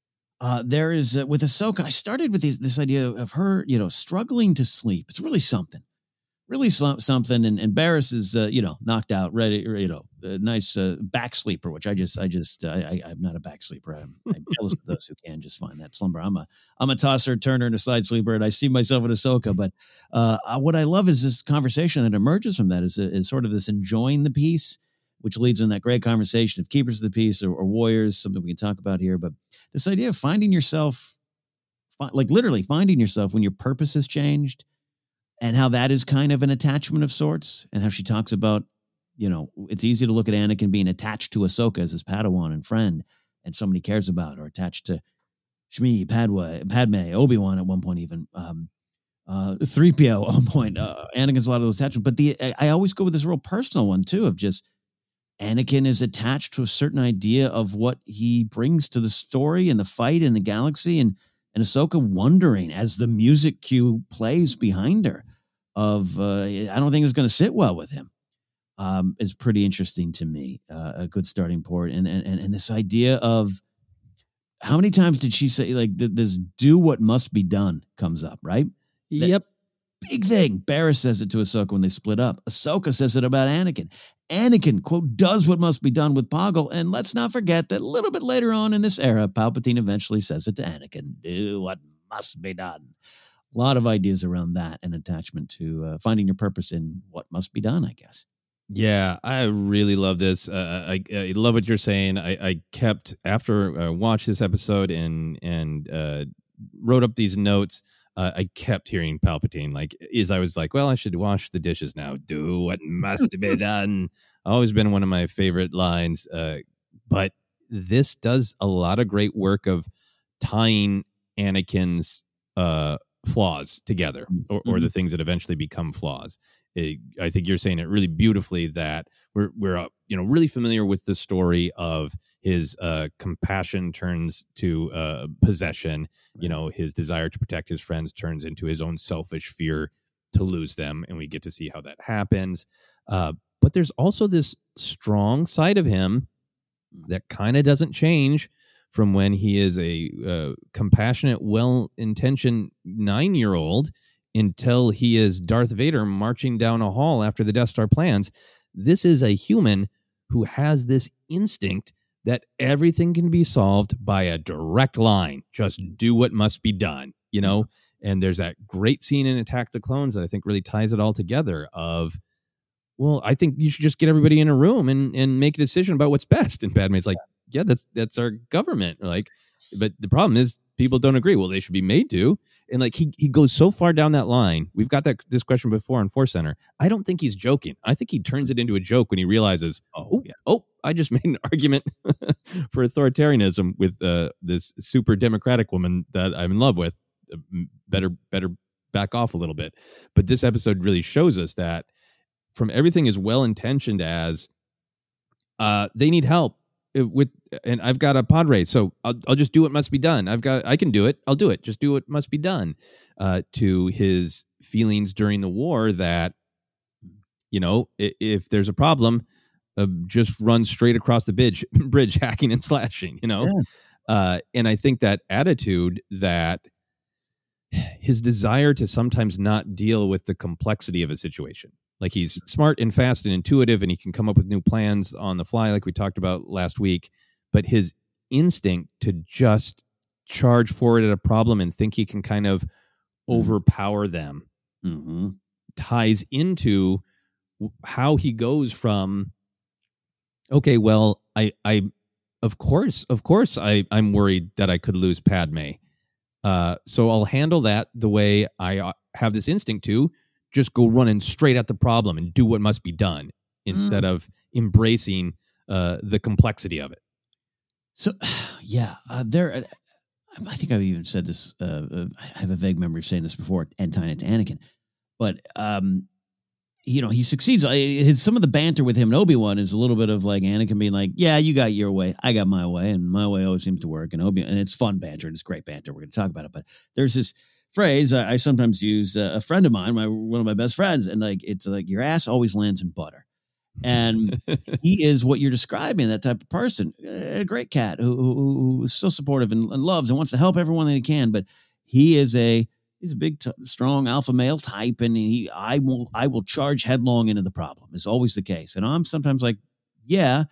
Uh, there is, uh, with Ahsoka, I started with these, this idea of her, you know, struggling to sleep. It's really something. Really something, and, and Barriss is, uh, you know, knocked out, ready, you know, a nice uh, back sleeper, which I just, I just, I, I, I'm not a back sleeper. I'm, I'm jealous of those who can just find that slumber. I'm a, I'm a tosser, turner, and a side sleeper, and I see myself in Ahsoka. But uh, what I love is this conversation that emerges from that is, is sort of this enjoying the peace, which leads in that great conversation of keepers of the peace or, or warriors, something we can talk about here. But this idea of finding yourself, like literally finding yourself when your purpose has changed. And how that is kind of an attachment of sorts, and how she talks about, you know, it's easy to look at Anakin being attached to Ahsoka as his Padawan and friend, and somebody cares about, or attached to Shmi, Padwa, Padme, Obi-Wan at one point even, um, uh, three P O at one point. Uh, Anakin's a lot of those attachments, but the I, I always go with this real personal one too of just Anakin is attached to a certain idea of what he brings to the story and the fight in the galaxy, and and Ahsoka wondering as the music cue plays behind her of, uh, I don't think it's going to sit well with him, um, is pretty interesting to me. Uh, a good starting point. And, and, and this idea of how many times did she say, like, th- this do what must be done comes up, right? That yep. Big thing. Barriss says it to Ahsoka when they split up. Ahsoka says it about Anakin. Anakin, quote, does what must be done with Poggle. And let's not forget that a little bit later on in this era, Palpatine eventually says it to Anakin. Do what must be done. A lot of ideas around that and attachment to uh, finding your purpose in what must be done, I guess. Yeah, I really love this. Uh, I, I love what you're saying. I, I kept, after I watched this episode and, and uh, wrote up these notes, Uh, I kept hearing Palpatine, like, as I was like, well, I should wash the dishes now. Do what must be done. Always been one of my favorite lines. Uh, but this does a lot of great work of tying Anakin's uh, flaws together, or, or the things that eventually become flaws. It, I think you're saying it really beautifully that we're, we're uh, you know, really familiar with the story of his uh, compassion turns to uh, possession. You know, his desire to protect his friends turns into his own selfish fear to lose them. And we get to see how that happens. Uh, but there's also this strong side of him that kind of doesn't change from when he is a uh, compassionate, well-intentioned nine-year-old until he is Darth Vader marching down a hall after the Death Star plans. This is a human who has this instinct that everything can be solved by a direct line. Just do what must be done, you know? And there's that great scene in Attack the Clones that I think really ties it all together of, well, I think you should just get everybody in a room and, and make a decision about what's best. And Padme's like, yeah, that's that's our government. Like, but the problem is people don't agree. Well, they should be made to. And like he he goes so far down that line. We've got that this question before on Force Center. I don't think he's joking. I think he turns it into a joke when he realizes, oh, oh, yeah. oh I just made an argument for authoritarianism with uh, this super democratic woman that I'm in love with. Better, better back off a little bit. But this episode really shows us that from everything as well intentioned as uh, they need help with, and I've got a pod race, so I'll, I'll just do what must be done. I've got, I can do it. I'll do it. Just do what must be done. Uh, to his feelings during the war that, you know, if, if there's a problem, uh, just run straight across the bridge, bridge hacking and slashing. You know, yeah. uh, and I think that attitude that. His desire to sometimes not deal with the complexity of a situation. Like he's smart and fast and intuitive and he can come up with new plans on the fly like we talked about last week. But his instinct to just charge forward at a problem and think he can kind of overpower them mm-hmm. ties into how he goes from, okay, well, I, I, of course, of course, I, I'm worried that I could lose Padme. Uh, so I'll handle that the way I uh, have this instinct to, just go running straight at the problem and do what must be done instead mm. of embracing uh, the complexity of it. So, yeah, uh, there. I think I've even said this. Uh, uh, I have a vague memory of saying this before, and tying it to Anakin, but um, you know, he succeeds. His some of the banter with him and Obi-Wan is a little bit of like Anakin being like, "Yeah, you got your way, I got my way, and my way always seems to work." And Obi, and it's fun banter, and it's great banter. We're going to talk about it, but there's this phrase I, I sometimes use. Uh, a friend of mine, my one of my best friends, and like it's like your ass always lands in butter, and he is what you're describing. That type of person, a great cat who, who, who is so supportive and, and loves and wants to help everyone that he can, but he is a He's a big, t- strong alpha male type, and he, I will, I will charge headlong into the problem. Is always the case, and I'm sometimes like, yeah,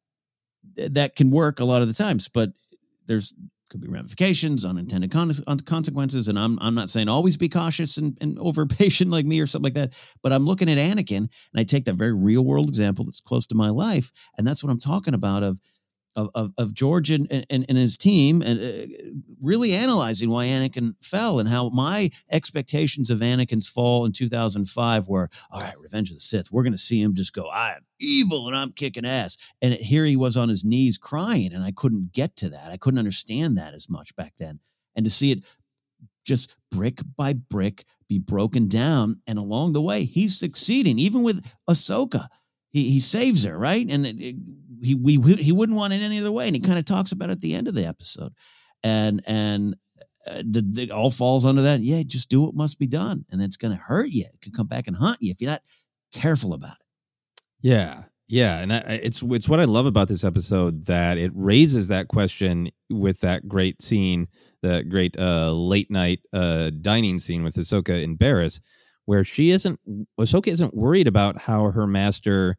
th- that can work a lot of the times, but there's could be ramifications, unintended con- consequences, and I'm, I'm not saying always be cautious and, and over patient like me or something like that. But I'm looking at Anakin, and I take that very real world example that's close to my life, and that's what I'm talking about of. Of, of of George and, and, and his team, and uh, really analyzing why Anakin fell and how my expectations of Anakin's fall in two thousand five were, all right, Revenge of the Sith, we're going to see him just go, I am evil and I'm kicking ass. And it, here he was on his knees crying, and I couldn't get to that. I couldn't understand that as much back then. And to see it just brick by brick be broken down, and along the way, he's succeeding, even with Ahsoka. He he saves her, right? And it, it, he we he wouldn't want it any other way. And he kind of talks about it at the end of the episode, and and uh, the, the all falls under that. Yeah, just do what must be done, and it's going to hurt you. It could come back and haunt you if you're not careful about it. Yeah, yeah, and I, it's it's what I love about this episode, that it raises that question with that great scene, the great uh, late night uh, dining scene with Ahsoka and Barriss, where she isn't, Ahsoka isn't worried about how her master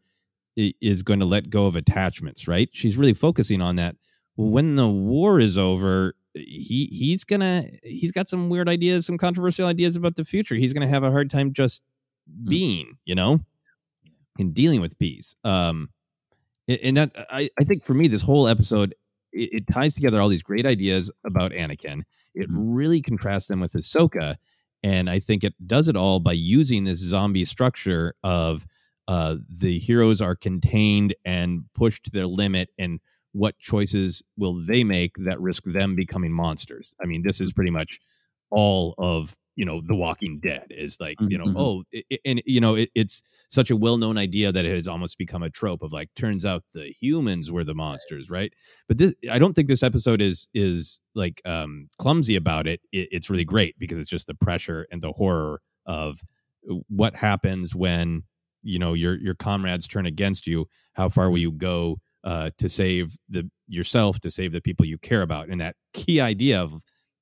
is going to let go of attachments, right? She's really focusing on that. When the war is over, he he's gonna he's got some weird ideas, some controversial ideas about the future. He's gonna have a hard time just being, you know, and dealing with peace. Um, and that I, I think for me, this whole episode, it, it ties together all these great ideas about Anakin. It really contrasts them with Ahsoka. And I think it does it all by using this zombie structure of uh, the heroes are contained and pushed to their limit, and what choices will they make that risk them becoming monsters? I mean, this is pretty much all of, you know, The Walking Dead is like, you know, mm-hmm. oh, it, and, you know, it, it's such a well-known idea that it has almost become a trope of like, turns out the humans were the monsters, right? But this, I don't think this episode is, is like um, clumsy about it. it. It's really great because it's just the pressure and the horror of what happens when, you know, your, your comrades turn against you. How far will you go uh, to save the yourself, to save the people you care about? And that key idea of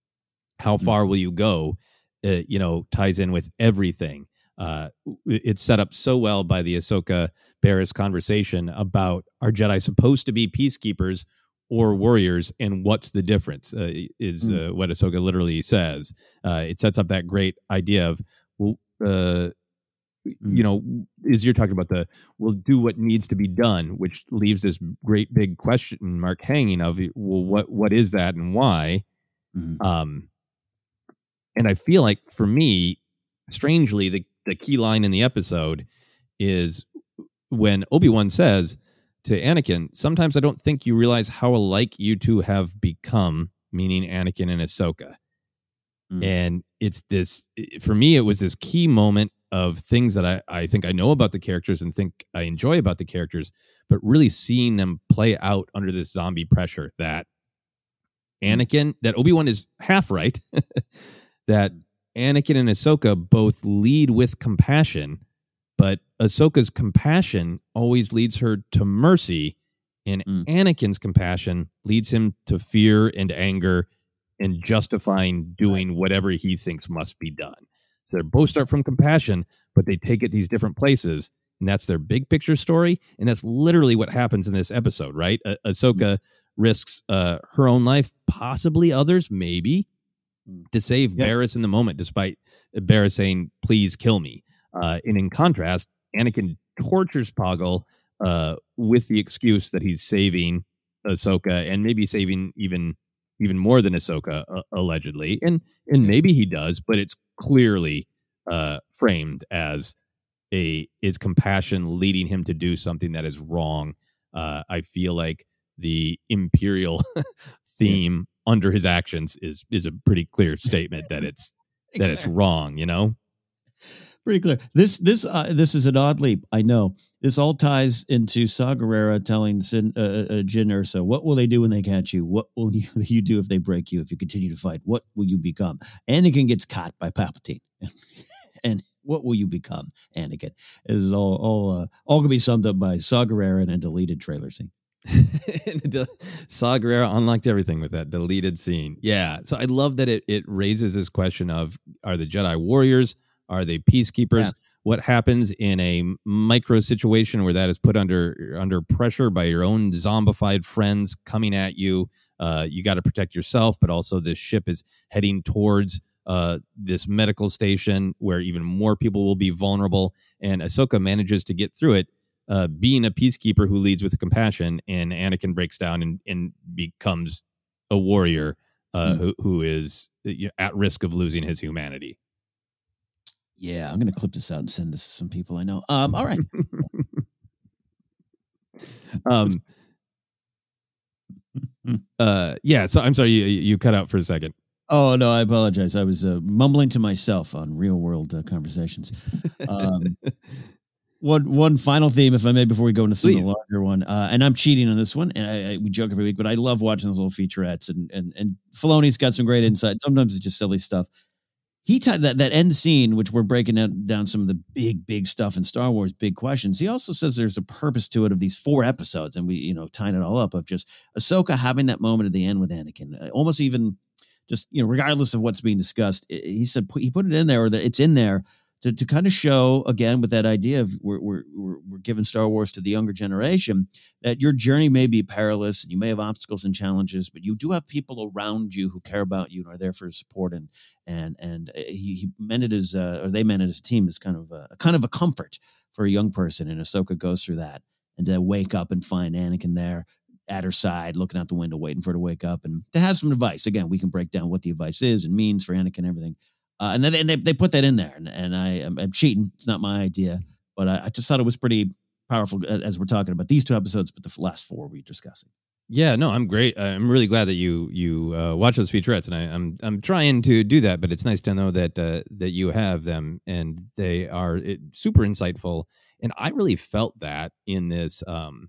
how far will you go, uh, you know, ties in with everything. Uh, it's set up so well by the Ahsoka Barriss conversation about, are Jedi supposed to be peacekeepers, or warriors, and what's the difference? Uh, is Mm. uh, what Ahsoka literally says. Uh, it sets up that great idea of, well, uh, you know, is you're talking about the we'll do what needs to be done, which leaves this great big question mark hanging of, well, what what is that and why? Mm. Um, and I feel like for me, strangely, the the key line in the episode is when Obi-Wan says to Anakin, sometimes I don't think you realize how alike you two have become, meaning Anakin and Ahsoka. Mm. And it's this, for me, it was this key moment of things that I, I think I know about the characters and think I enjoy about the characters, but really seeing them play out under this zombie pressure that Anakin, that Obi-Wan is half right, that Anakin and Ahsoka both lead with compassion, but Ahsoka's compassion always leads her to mercy, and Mm. Anakin's compassion leads him to fear and anger and justifying doing whatever he thinks must be done. So they both start from compassion, but they take it these different places, and that's their big picture story, and that's literally what happens in this episode, right? Ah- Ahsoka risks uh, her own life, possibly others, maybe, to save Yeah. Barriss in the moment, despite Barriss saying, please kill me. Uh, and in contrast, Anakin tortures Poggle uh, with the excuse that he's saving Ahsoka, and maybe saving even even more than Ahsoka, uh, allegedly. And and maybe he does, but it's clearly uh, framed as a is compassion leading him to do something that is wrong. Uh, I feel like the Imperial theme under his actions is is a pretty clear statement that it's that it's wrong, you know? Pretty clear. This this uh, this is an odd leap. I know. This all ties into Saw Gerrera telling Sin, uh, uh, Jyn Erso, what will they do when they catch you? What will you, you do if they break you? If you continue to fight, what will you become? Anakin gets caught by Palpatine, and what will you become, Anakin? This is all all uh, all gonna be summed up by Saw Gerrera in a deleted trailer scene. Saw Gerrera unlocked everything with that deleted scene. Yeah. So I love that it it raises this question of, are the Jedi warriors? Are they peacekeepers? Yeah. What happens in a micro situation where that is put under under pressure by your own zombified friends coming at you? Uh, you got to protect yourself, but also this ship is heading towards uh, this medical station where even more people will be vulnerable. And Ahsoka manages to get through it, uh, being a peacekeeper who leads with compassion, and Anakin breaks down and, and becomes a warrior uh, mm. who, who is at risk of losing his humanity. Yeah, I'm going to clip this out and send this to some people I know. Um, all right. um, uh, yeah, so I'm sorry, you, you cut out for a second. Oh, no, I apologize. I was uh, mumbling to myself on real world uh, conversations. Um, one one final theme, if I may, before we go into some of the larger one. Uh, and I'm cheating on this one, and I, I, we joke every week, but I love watching those little featurettes. And, and, and Filoni's got some great insight. Sometimes it's just silly stuff. He t- that that end scene, which we're breaking down, down some of the big, big stuff in Star Wars, big questions. He also says there's a purpose to it of these four episodes, and we, you know, tying it all up of just Ahsoka having that moment at the end with Anakin, uh, almost even just, you know, regardless of what's being discussed. It, he said he put it in there, or that it's in there to to kind of show again with that idea of we're we're we're, we're giving Star Wars to the younger generation, that your journey may be perilous and you may have obstacles and challenges, but you do have people around you who care about you and are there for support. And and and he, he meant it as uh, or they meant it as a team as kind of a, a kind of a comfort for a young person. And Ahsoka goes through that, and to wake up and find Anakin there at her side, looking out the window, waiting for her to wake up, and to have some advice. Again, we can break down what the advice is and means for Anakin and everything. Uh, and then and they, they put that in there, and, and I, I'm, I'm cheating. It's not my idea, but I, I just thought it was pretty powerful as we're talking about these two episodes, but the last four we're discussing. Yeah, no, I'm great. I'm really glad that you you uh, watch those featurettes, and I, I'm I'm trying to do that. But it's nice to know that uh, that you have them, and they are it, super insightful. And I really felt that in this, um,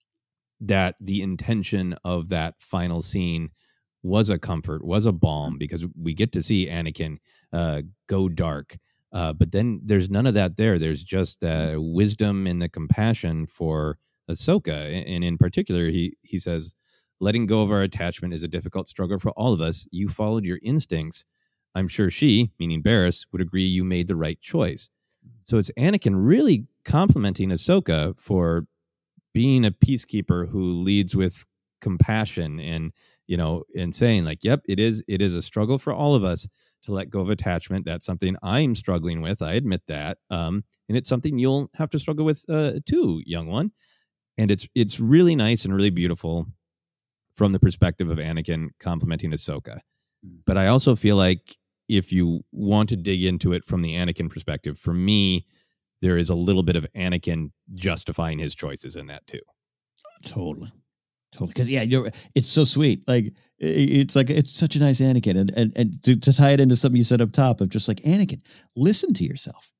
that the intention of that final scene was a comfort, was a balm, because we get to see Anakin uh, go dark. Uh, but then there's none of that there. There's just the wisdom and the compassion for Ahsoka. And in particular, he, he says, letting go of our attachment is a difficult struggle for all of us. You followed your instincts. I'm sure she, meaning Barriss, would agree you made the right choice. So it's Anakin really complimenting Ahsoka for being a peacekeeper who leads with compassion and, you know, and saying like, yep, it is, it is a struggle for all of us to let go of attachment. That's something I'm struggling with. I admit that. Um, and it's something you'll have to struggle with uh, too, young one. And it's, it's really nice and really beautiful from the perspective of Anakin complimenting Ahsoka. But I also feel like if you want to dig into it from the Anakin perspective, for me, there is a little bit of Anakin justifying his choices in that too. Totally. Totally. Because, yeah, you're, it's so sweet. Like, it's like, it's such a nice Anakin. And, and, and to, to tie it into something you said up top of just like, Anakin, listen to yourself.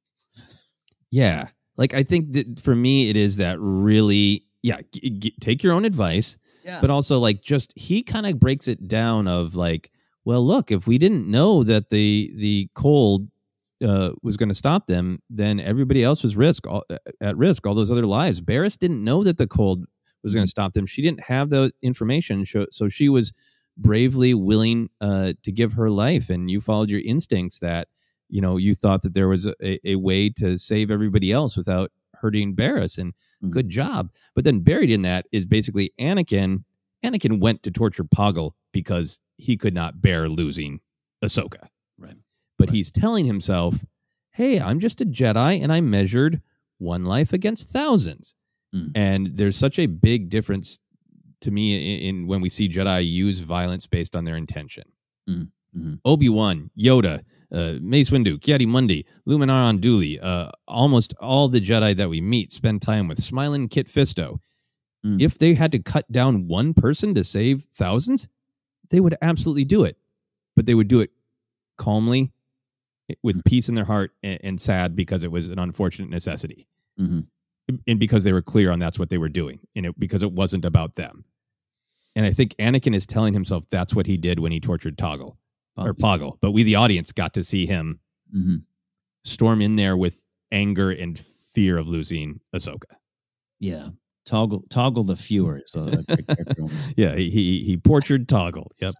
Yeah. Like, I think that for me, it is that really, yeah, g- g- take your own advice, yeah. But also like just, he kind of breaks it down of like, well, look, if we didn't know that the the cold uh, was going to stop them, then everybody else was risk all, at risk. All those other lives. Barriss didn't know that the cold was going to stop them. She didn't have the information, so she was bravely willing uh, to give her life. And you followed your instincts that, you know, you thought that there was a, a way to save everybody else without hurting Barriss. And mm-hmm. good job. But then buried in that is basically Anakin. Anakin went to torture Poggle because he could not bear losing Ahsoka. Right. But right. he's telling himself, hey, I'm just a Jedi and I measured one life against thousands. Mm. And there's such a big difference to me in, in when we see Jedi use violence based on their intention. Mm. Mm-hmm. Obi-Wan, Yoda, uh, Mace Windu, Ki-Adi-Mundi, Luminara Unduli, uh, almost all the Jedi that we meet spend time with smiling Kit Fisto. Mm. If they had to cut down one person to save thousands, they would absolutely do it, but they would do it calmly, with peace in their heart, and, and sad because it was an unfortunate necessity, mm-hmm. and because they were clear on that's what they were doing, and it, because it wasn't about them. And I think Anakin is telling himself that's what he did when he tortured Toggle oh, or Poggle, but we, the audience, got to see him mm-hmm. storm in there with anger and fear of losing Ahsoka. Yeah. Toggle, toggle the fewer. So yeah, he, he he portrayed Toggle. Yep.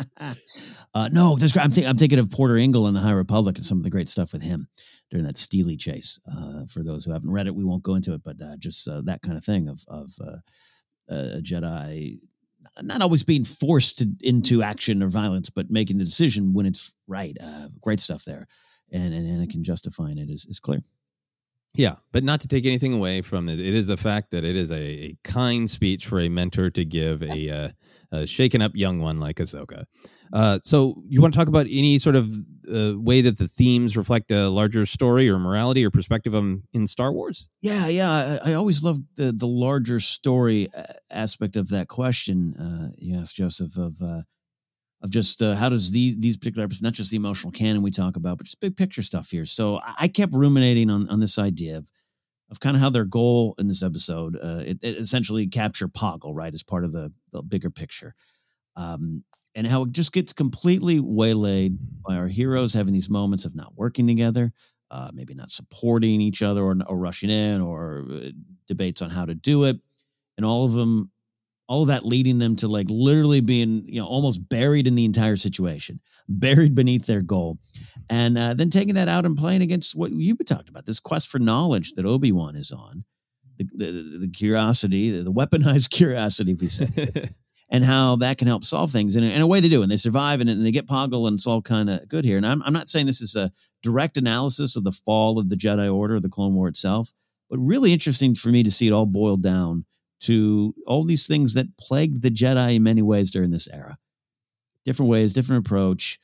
uh, no, there's. I'm, think, I'm thinking of Porter Engle in the High Republic and some of the great stuff with him during that Steely chase. Uh, for those who haven't read it, we won't go into it, but uh, just uh, that kind of thing of of uh, a Jedi not always being forced to, into action or violence, but making the decision when it's right. Uh, great stuff there, and and Anakin justifying it is is clear. Yeah, but not to take anything away from it, it is the fact that it is a, a kind speech for a mentor to give a, uh, a shaken up young one like Ahsoka. Uh, so you want to talk about any sort of uh, way that the themes reflect a larger story or morality or perspective on, in Star Wars? Yeah, yeah. I, I always loved the, the larger story aspect of that question. Uh, you asked, Joseph, of uh, of just uh, how does the, these particular episodes, not just the emotional canon we talk about, but just big picture stuff here. So I kept ruminating on, on this idea of, of kind of how their goal in this episode, uh, it, it essentially capture Poggle, right, as part of the, the bigger picture. Um, and how it just gets completely waylaid by our heroes having these moments of not working together, uh, maybe not supporting each other or, or rushing in, or uh, debates on how to do it. And all of them, all of that leading them to like literally being, you know, almost buried in the entire situation, buried beneath their goal. And uh, then taking that out and playing against what you've been talking about, this quest for knowledge that Obi-Wan is on, the, the, the curiosity, the, the weaponized curiosity, if we say, and how that can help solve things. And in a way they do, and they survive and, and they get Poggle, and it's all kind of good here. And I'm, I'm not saying this is a direct analysis of the fall of the Jedi Order, the Clone War itself, but really interesting for me to see it all boiled down to all these things that plagued the Jedi in many ways during this era. Different ways, different approach,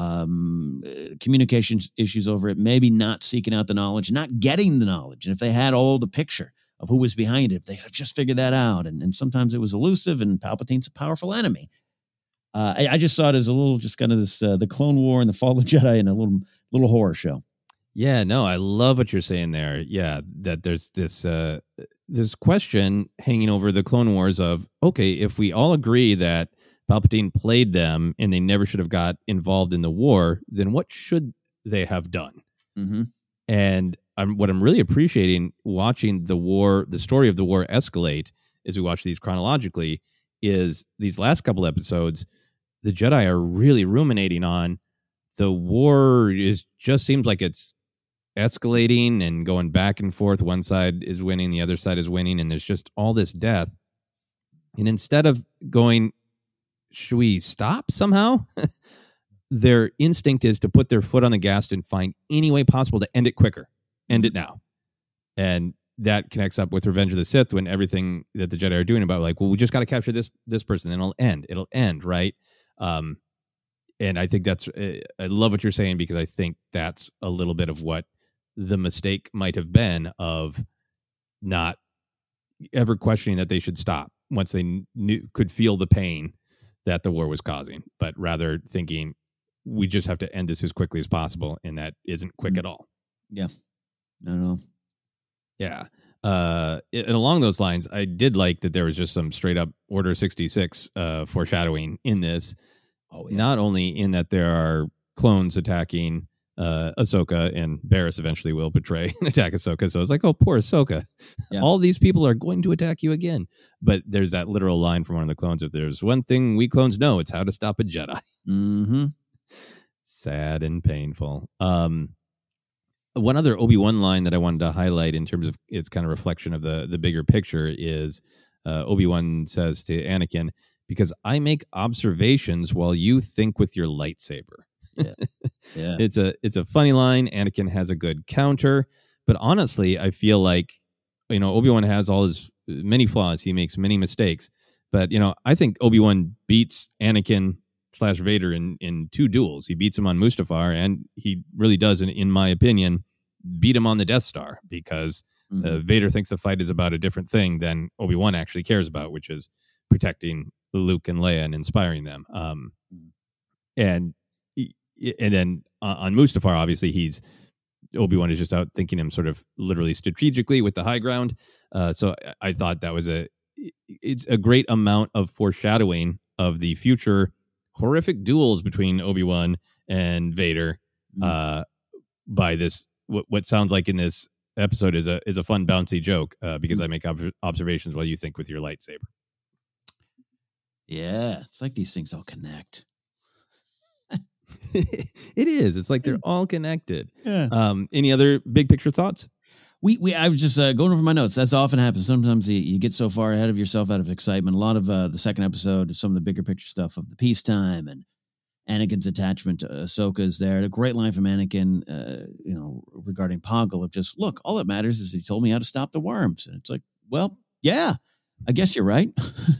um, communication issues over it, maybe not seeking out the knowledge, not getting the knowledge. And if they had all the picture of who was behind it, if they had just figured that out. And, and sometimes it was elusive, and Palpatine's a powerful enemy. Uh, I, I just saw it as a little, just kind of this, uh, the Clone War and the Fall of Jedi, and a little, little horror show. Yeah, no, I love what you're saying there. Yeah, that there's this uh, this question hanging over the Clone Wars of, okay, if we all agree that Palpatine played them and they never should have got involved in the war, then what should they have done? Mm-hmm. And I'm, what I'm really appreciating watching the war, the story of the war escalate as we watch these chronologically, is these last couple episodes, the Jedi are really ruminating on the war is just seems like it's escalating and going back and forth. One side is winning, the other side is winning, and there's just all this death. And instead of going, should we stop somehow? Their instinct is to put their foot on the gas and find any way possible to end it quicker. End it now. And that connects up with Revenge of the Sith when everything that the Jedi are doing about like, well, we just got to capture this this person, then it'll end. It'll end, right? Um, and I think that's, I love what you're saying, because I think that's a little bit of what the mistake might have been of not ever questioning that they should stop once they knew, could feel the pain that the war was causing, but rather thinking, we just have to end this as quickly as possible, and that isn't quick mm-hmm. at all. Yeah. I don't know. Yeah. Uh, and along those lines, I did like that there was just some straight up Order sixty-six uh, foreshadowing in this. Oh, yeah. Not only in that there are clones attacking uh, Ahsoka, and Barriss eventually will betray and attack Ahsoka. So I was like, oh, poor Ahsoka. Yeah. All these people are going to attack you again. But there's that literal line from one of the clones. If there's one thing we clones know, it's how to stop a Jedi. Mm-hmm. Sad and painful. Um, one other Obi-Wan line that I wanted to highlight in terms of its kind of reflection of the, the bigger picture is uh, Obi-Wan says to Anakin, because I make observations while you think with your lightsaber. Yeah. Yeah. It's a it's a funny line. Anakin has a good counter, but honestly, I feel like, you know, Obi-Wan has all his many flaws. He makes many mistakes, but you know, I think Obi-Wan beats Anakin slash Vader in in two duels. He beats him on Mustafar, and he really does, in, in my opinion, beat him on the Death Star, because mm-hmm. uh, Vader thinks the fight is about a different thing than Obi-Wan actually cares about, which is protecting Luke and Leia and inspiring them. Um, and and then uh, on Mustafar, obviously, he's Obi-Wan is just out thinking him sort of literally strategically with the high ground. Uh, so I, I thought that was a it's a great amount of foreshadowing of the future horrific duels between Obi-Wan and Vader mm. uh, by this what, what sounds like in this episode is a is a fun bouncy joke uh, because mm. I make ob- observations while you think with your lightsaber. Yeah, it's like these things all connect. It is. It's like they're all connected. Yeah. Um, any other big picture thoughts? We we I was just uh, going over my notes. That's often happens. Sometimes you, you get so far ahead of yourself out of excitement. A lot of uh, the second episode, some of the bigger picture stuff of the peacetime and Anakin's attachment to Ahsoka is there. A great line from Anakin, uh, you know, regarding Poggle of just, look, all that matters is he told me how to stop the worms. And it's like, well, yeah, I guess you're right.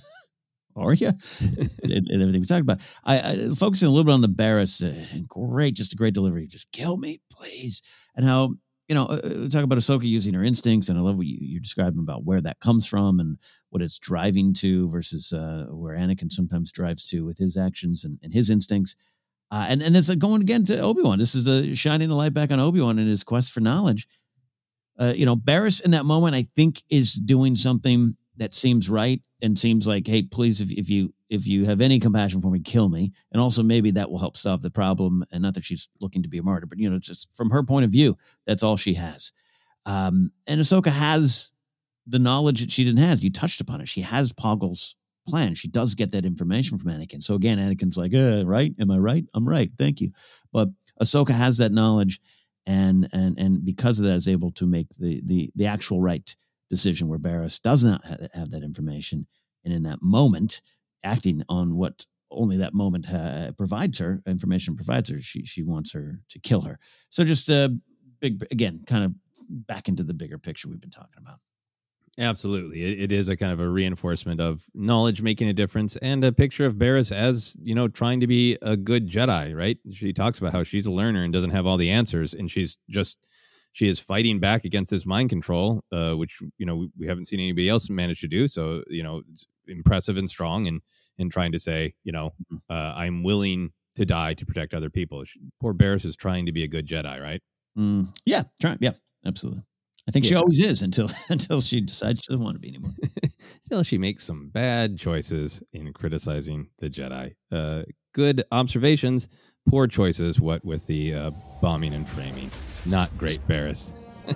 Are you? and, and everything we talked about. I, I focusing a little bit on the Barriss. Uh, great, just a great delivery. Just kill me, please. And how, you know, uh, talk about Ahsoka using her instincts, and I love what you, you're describing about where that comes from and what it's driving to versus uh, where Anakin sometimes drives to with his actions and, and his instincts. Uh, and and it's uh, going again to Obi-Wan. This is a uh, shining the light back on Obi-Wan in his quest for knowledge. Uh, you know, Barriss in that moment, I think, is doing something that seems right and seems like, hey, please, if, if you if you have any compassion for me, kill me. And also maybe that will help stop the problem. And not that she's looking to be a martyr, but, you know, just from her point of view, that's all she has. Um, and Ahsoka has the knowledge that she didn't have. You touched upon it. She has Poggle's plan. She does get that information from Anakin. So again, Anakin's like, uh, right? Am I right? I'm right. Thank you. But Ahsoka has that knowledge, and and and because of that is able to make the the the actual right decision, where Barriss does not have that information, and in that moment, acting on what only that moment uh, provides her, information provides her, she she wants her to kill her. So just a uh, big, again, kind of back into the bigger picture we've been talking about. Absolutely. It, it is a kind of a reinforcement of knowledge making a difference, and a picture of Barriss as, you know, trying to be a good Jedi, right? She talks about how she's a learner and doesn't have all the answers, and she's just She is fighting back against this mind control, uh, which, you know, we, we haven't seen anybody else manage to do. So, you know, it's impressive and strong, and, and trying to say, you know, uh, I'm willing to die to protect other people. She, poor Barriss is trying to be a good Jedi, right? Mm, yeah, trying. Yeah, absolutely. I think yeah. she always is until until she decides she doesn't want to be anymore. Until she makes some bad choices in criticizing the Jedi. Uh, good observations, poor choices, what with the uh, bombing and framing. Not great, Barriss.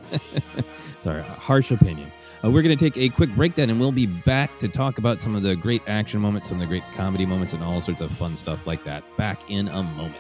Sorry, harsh opinion. Uh, we're going to take a quick break then, and we'll be back to talk about some of the great action moments, some of the great comedy moments, and all sorts of fun stuff like that. Back in a moment.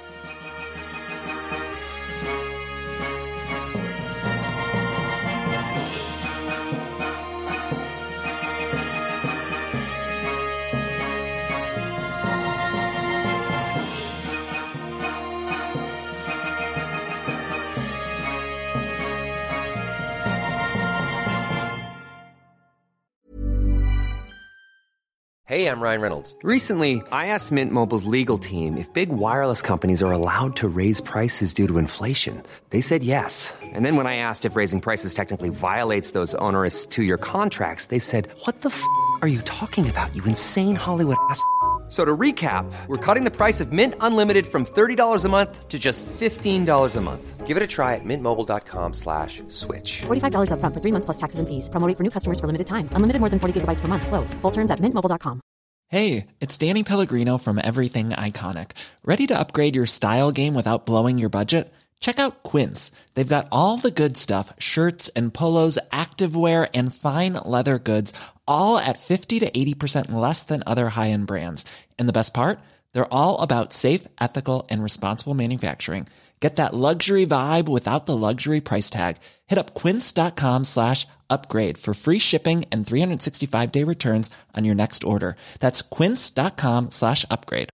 Hey, I'm Ryan Reynolds. Recently, I asked Mint Mobile's legal team if big wireless companies are allowed to raise prices due to inflation. They said yes. And then when I asked if raising prices technically violates those onerous two-year contracts, they said, what the f*** are you talking about, you insane Hollywood ass f- So to recap, we're cutting the price of Mint Unlimited from thirty dollars a month to just fifteen dollars a month. Give it a try at mintmobile.com slash switch. forty-five dollars up front for three months plus taxes and fees. Promo rate for new customers for limited time. Unlimited more than forty gigabytes per month. Slows full terms at mint mobile dot com. Hey, it's Danny Pellegrino from Everything Iconic. Ready to upgrade your style game without blowing your budget? Check out Quince. They've got all the good stuff, shirts and polos, activewear, and fine leather goods, all at fifty to eighty percent less than other high-end brands. And the best part? They're all about safe, ethical, and responsible manufacturing. Get that luxury vibe without the luxury price tag. Hit up quince.com slash upgrade for free shipping and three sixty-five day returns on your next order. That's quince.com slash upgrade.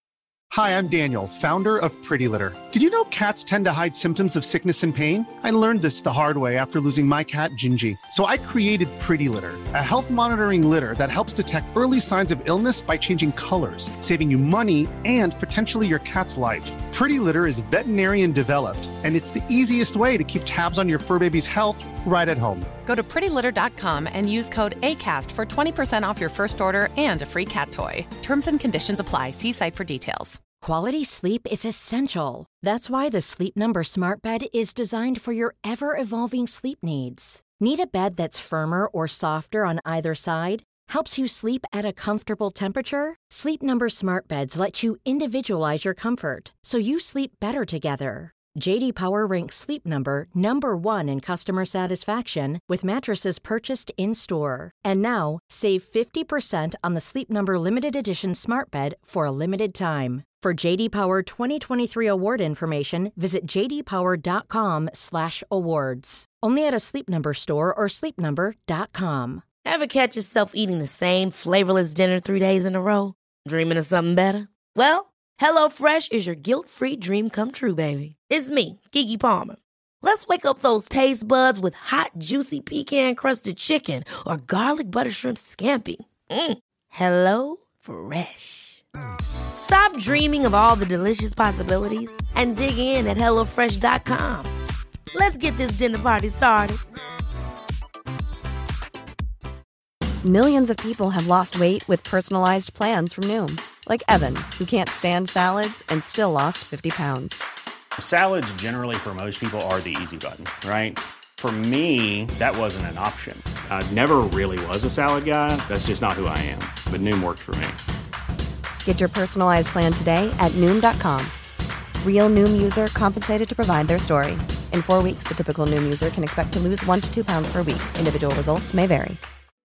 Hi, I'm Daniel, founder of Pretty Litter. Did you know cats tend to hide symptoms of sickness and pain? I learned this the hard way after losing my cat, Gingy. So I created Pretty Litter, a health monitoring litter that helps detect early signs of illness by changing colors, saving you money and potentially your cat's life. Pretty Litter is veterinarian developed, and it's the easiest way to keep tabs on your fur baby's health right at home. Go to pretty litter dot com and use code ACAST for twenty percent off your first order and a free cat toy. Terms and conditions apply. See site for details. Quality sleep is essential. That's why the Sleep Number Smart Bed is designed for your ever-evolving sleep needs. Need a bed that's firmer or softer on either side? Helps you sleep at a comfortable temperature? Sleep Number Smart Beds let you individualize your comfort, so you sleep better together. J D Power ranks Sleep Number number one in customer satisfaction with mattresses purchased in-store. And now, save fifty percent on the Sleep Number Limited Edition Smart Bed for a limited time. For J D Power twenty twenty-three award information, visit jdpower.com slash awards. Only at a Sleep Number store or sleep number dot com. Ever catch yourself eating the same flavorless dinner three days in a row? Dreaming of something better? Well, HelloFresh is your guilt-free dream come true, baby. It's me, Keke Palmer. Let's wake up those taste buds with hot, juicy pecan-crusted chicken or garlic butter shrimp scampi. Mm. Hello Fresh. Stop dreaming of all the delicious possibilities and dig in at hello fresh dot com. Let's get this dinner party started. Millions of people have lost weight with personalized plans from Noom. Like Evan, who can't stand salads and still lost fifty pounds. Salads generally for most people are the easy button, right? For me, that wasn't an option. I never really was a salad guy. That's just not who I am. But Noom worked for me. Get your personalized plan today at Noom dot com. Real Noom user compensated to provide their story. In four weeks, the typical Noom user can expect to lose one to two pounds per week. Individual results may vary.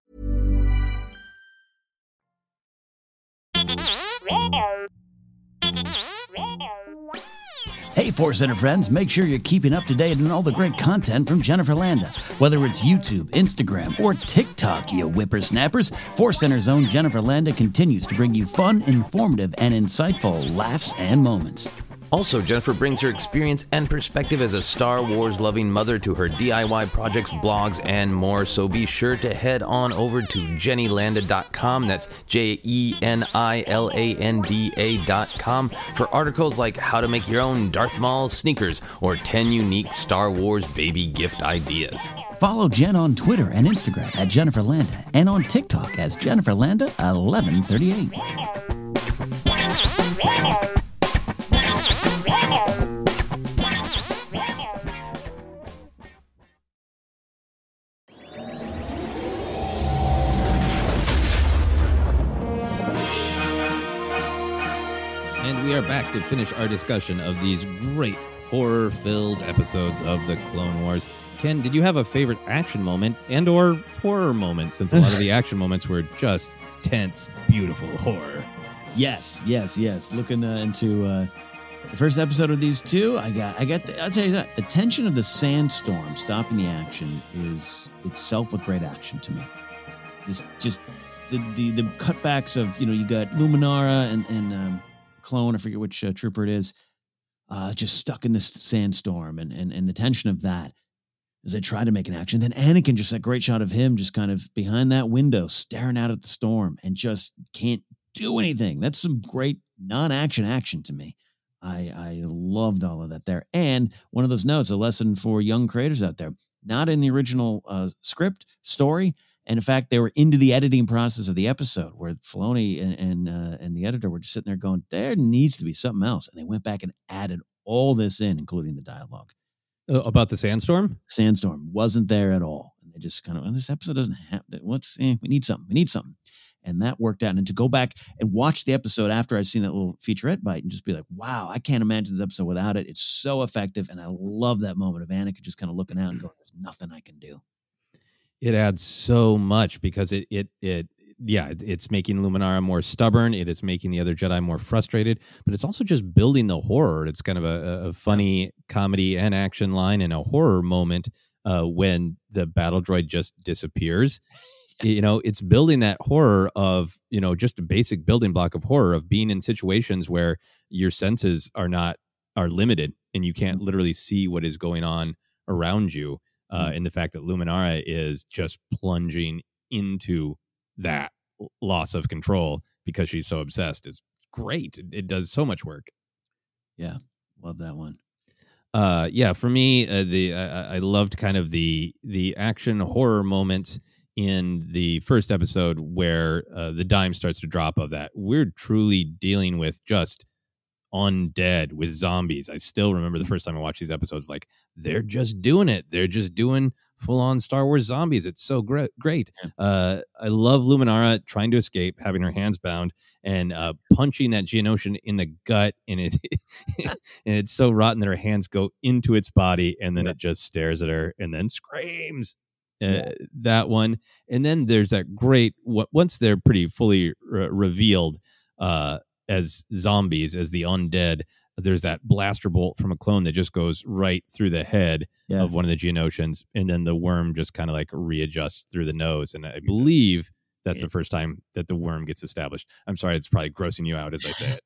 Hey, Force Center friends, make sure you're keeping up to date on all the great content from Jennifer Landa. Whether it's YouTube, Instagram, or TikTok, you whippersnappers, Force Center's own Jennifer Landa continues to bring you fun, informative, and insightful laughs and moments. Also, Jennifer brings her experience and perspective as a Star Wars-loving mother to her D I Y projects, blogs, and more. So be sure to head on over to jenny landa dot com. That's J E N I L A N D A dot com for articles like how to make your own Darth Maul sneakers or ten unique Star Wars baby gift ideas. Follow Jen on Twitter and Instagram at Jennifer Landa and on TikTok as Jennifer Landa eleven thirty-eight. And we are back to finish our discussion of these great horror-filled episodes of the Clone Wars. Ken, did you have a favorite action moment and or horror moment, since a lot of the action moments were just tense, beautiful horror? Yes, yes, yes. Looking uh, into uh, the first episode of these two, I got, I got. The, I'll tell you that the tension of the sandstorm stopping the action is itself a great action to me. Just, just the the, the cutbacks of, you know, you got Luminara and and um, Clone, I forget which uh, trooper it is, uh, just stuck in this sandstorm, and and and the tension of that. as they try to make an action. Then Anakin, just that great shot of him just kind of behind that window, staring out at the storm and just can't do anything. That's some great non-action action to me. I, I loved all of that there. And one of those notes, a lesson for young creators out there, not in the original uh, script story. And in fact, they were into the editing process of the episode where Filoni and and, uh, and the editor were just sitting there going, there needs to be something else. And they went back and added all this in, including the dialogue. Uh, about the sandstorm? Sandstorm wasn't there at all. And they just kind of, well, this episode doesn't have that. What's, eh, we need something. We need something. And that worked out. And to go back and watch the episode after I'd seen that little featurette bite and just be like, wow, I can't imagine this episode without it. It's so effective. And I love that moment of Anakin just kind of looking out and going, there's nothing I can do. It adds so much because it, it, it, yeah, it, it's making Luminara more stubborn. It is making the other Jedi more frustrated, but it's also just building the horror. It's kind of a, a funny comedy and action line and a horror moment uh, when the battle droid just disappears. You know, it's building that horror of, you know, just a basic building block of horror of being in situations where your senses are not, are limited and you can't literally see what is going on around you. Uh, and the fact that Luminara is just plunging into that loss of control because she's so obsessed is great. It, it does so much work. Yeah, love that one. Uh, yeah, for me, uh, the I, I loved kind of the the action horror moments in the first episode where uh, the dime starts to drop of that. We're truly dealing with just undead, with zombies. I still remember the first time I watched these episodes, like, they're just doing it. They're just doing full-on Star Wars zombies. It's so great. Great. Uh, I love Luminara trying to escape, having her hands bound, and uh, punching that Geonosian in the gut, and it and it's so rotten that her hands go into its body, and then yeah. it just stares at her and then screams. Uh, yeah. That one. And then there's that great, once they're pretty fully re- revealed, uh, as zombies, as the undead, there's that blaster bolt from a clone that just goes right through the head yeah. of one of the Geonosians, and then the worm just kind of like readjusts through the nose. And I believe that's yeah. the first time that the worm gets established. I'm sorry, it's probably grossing you out as I say it.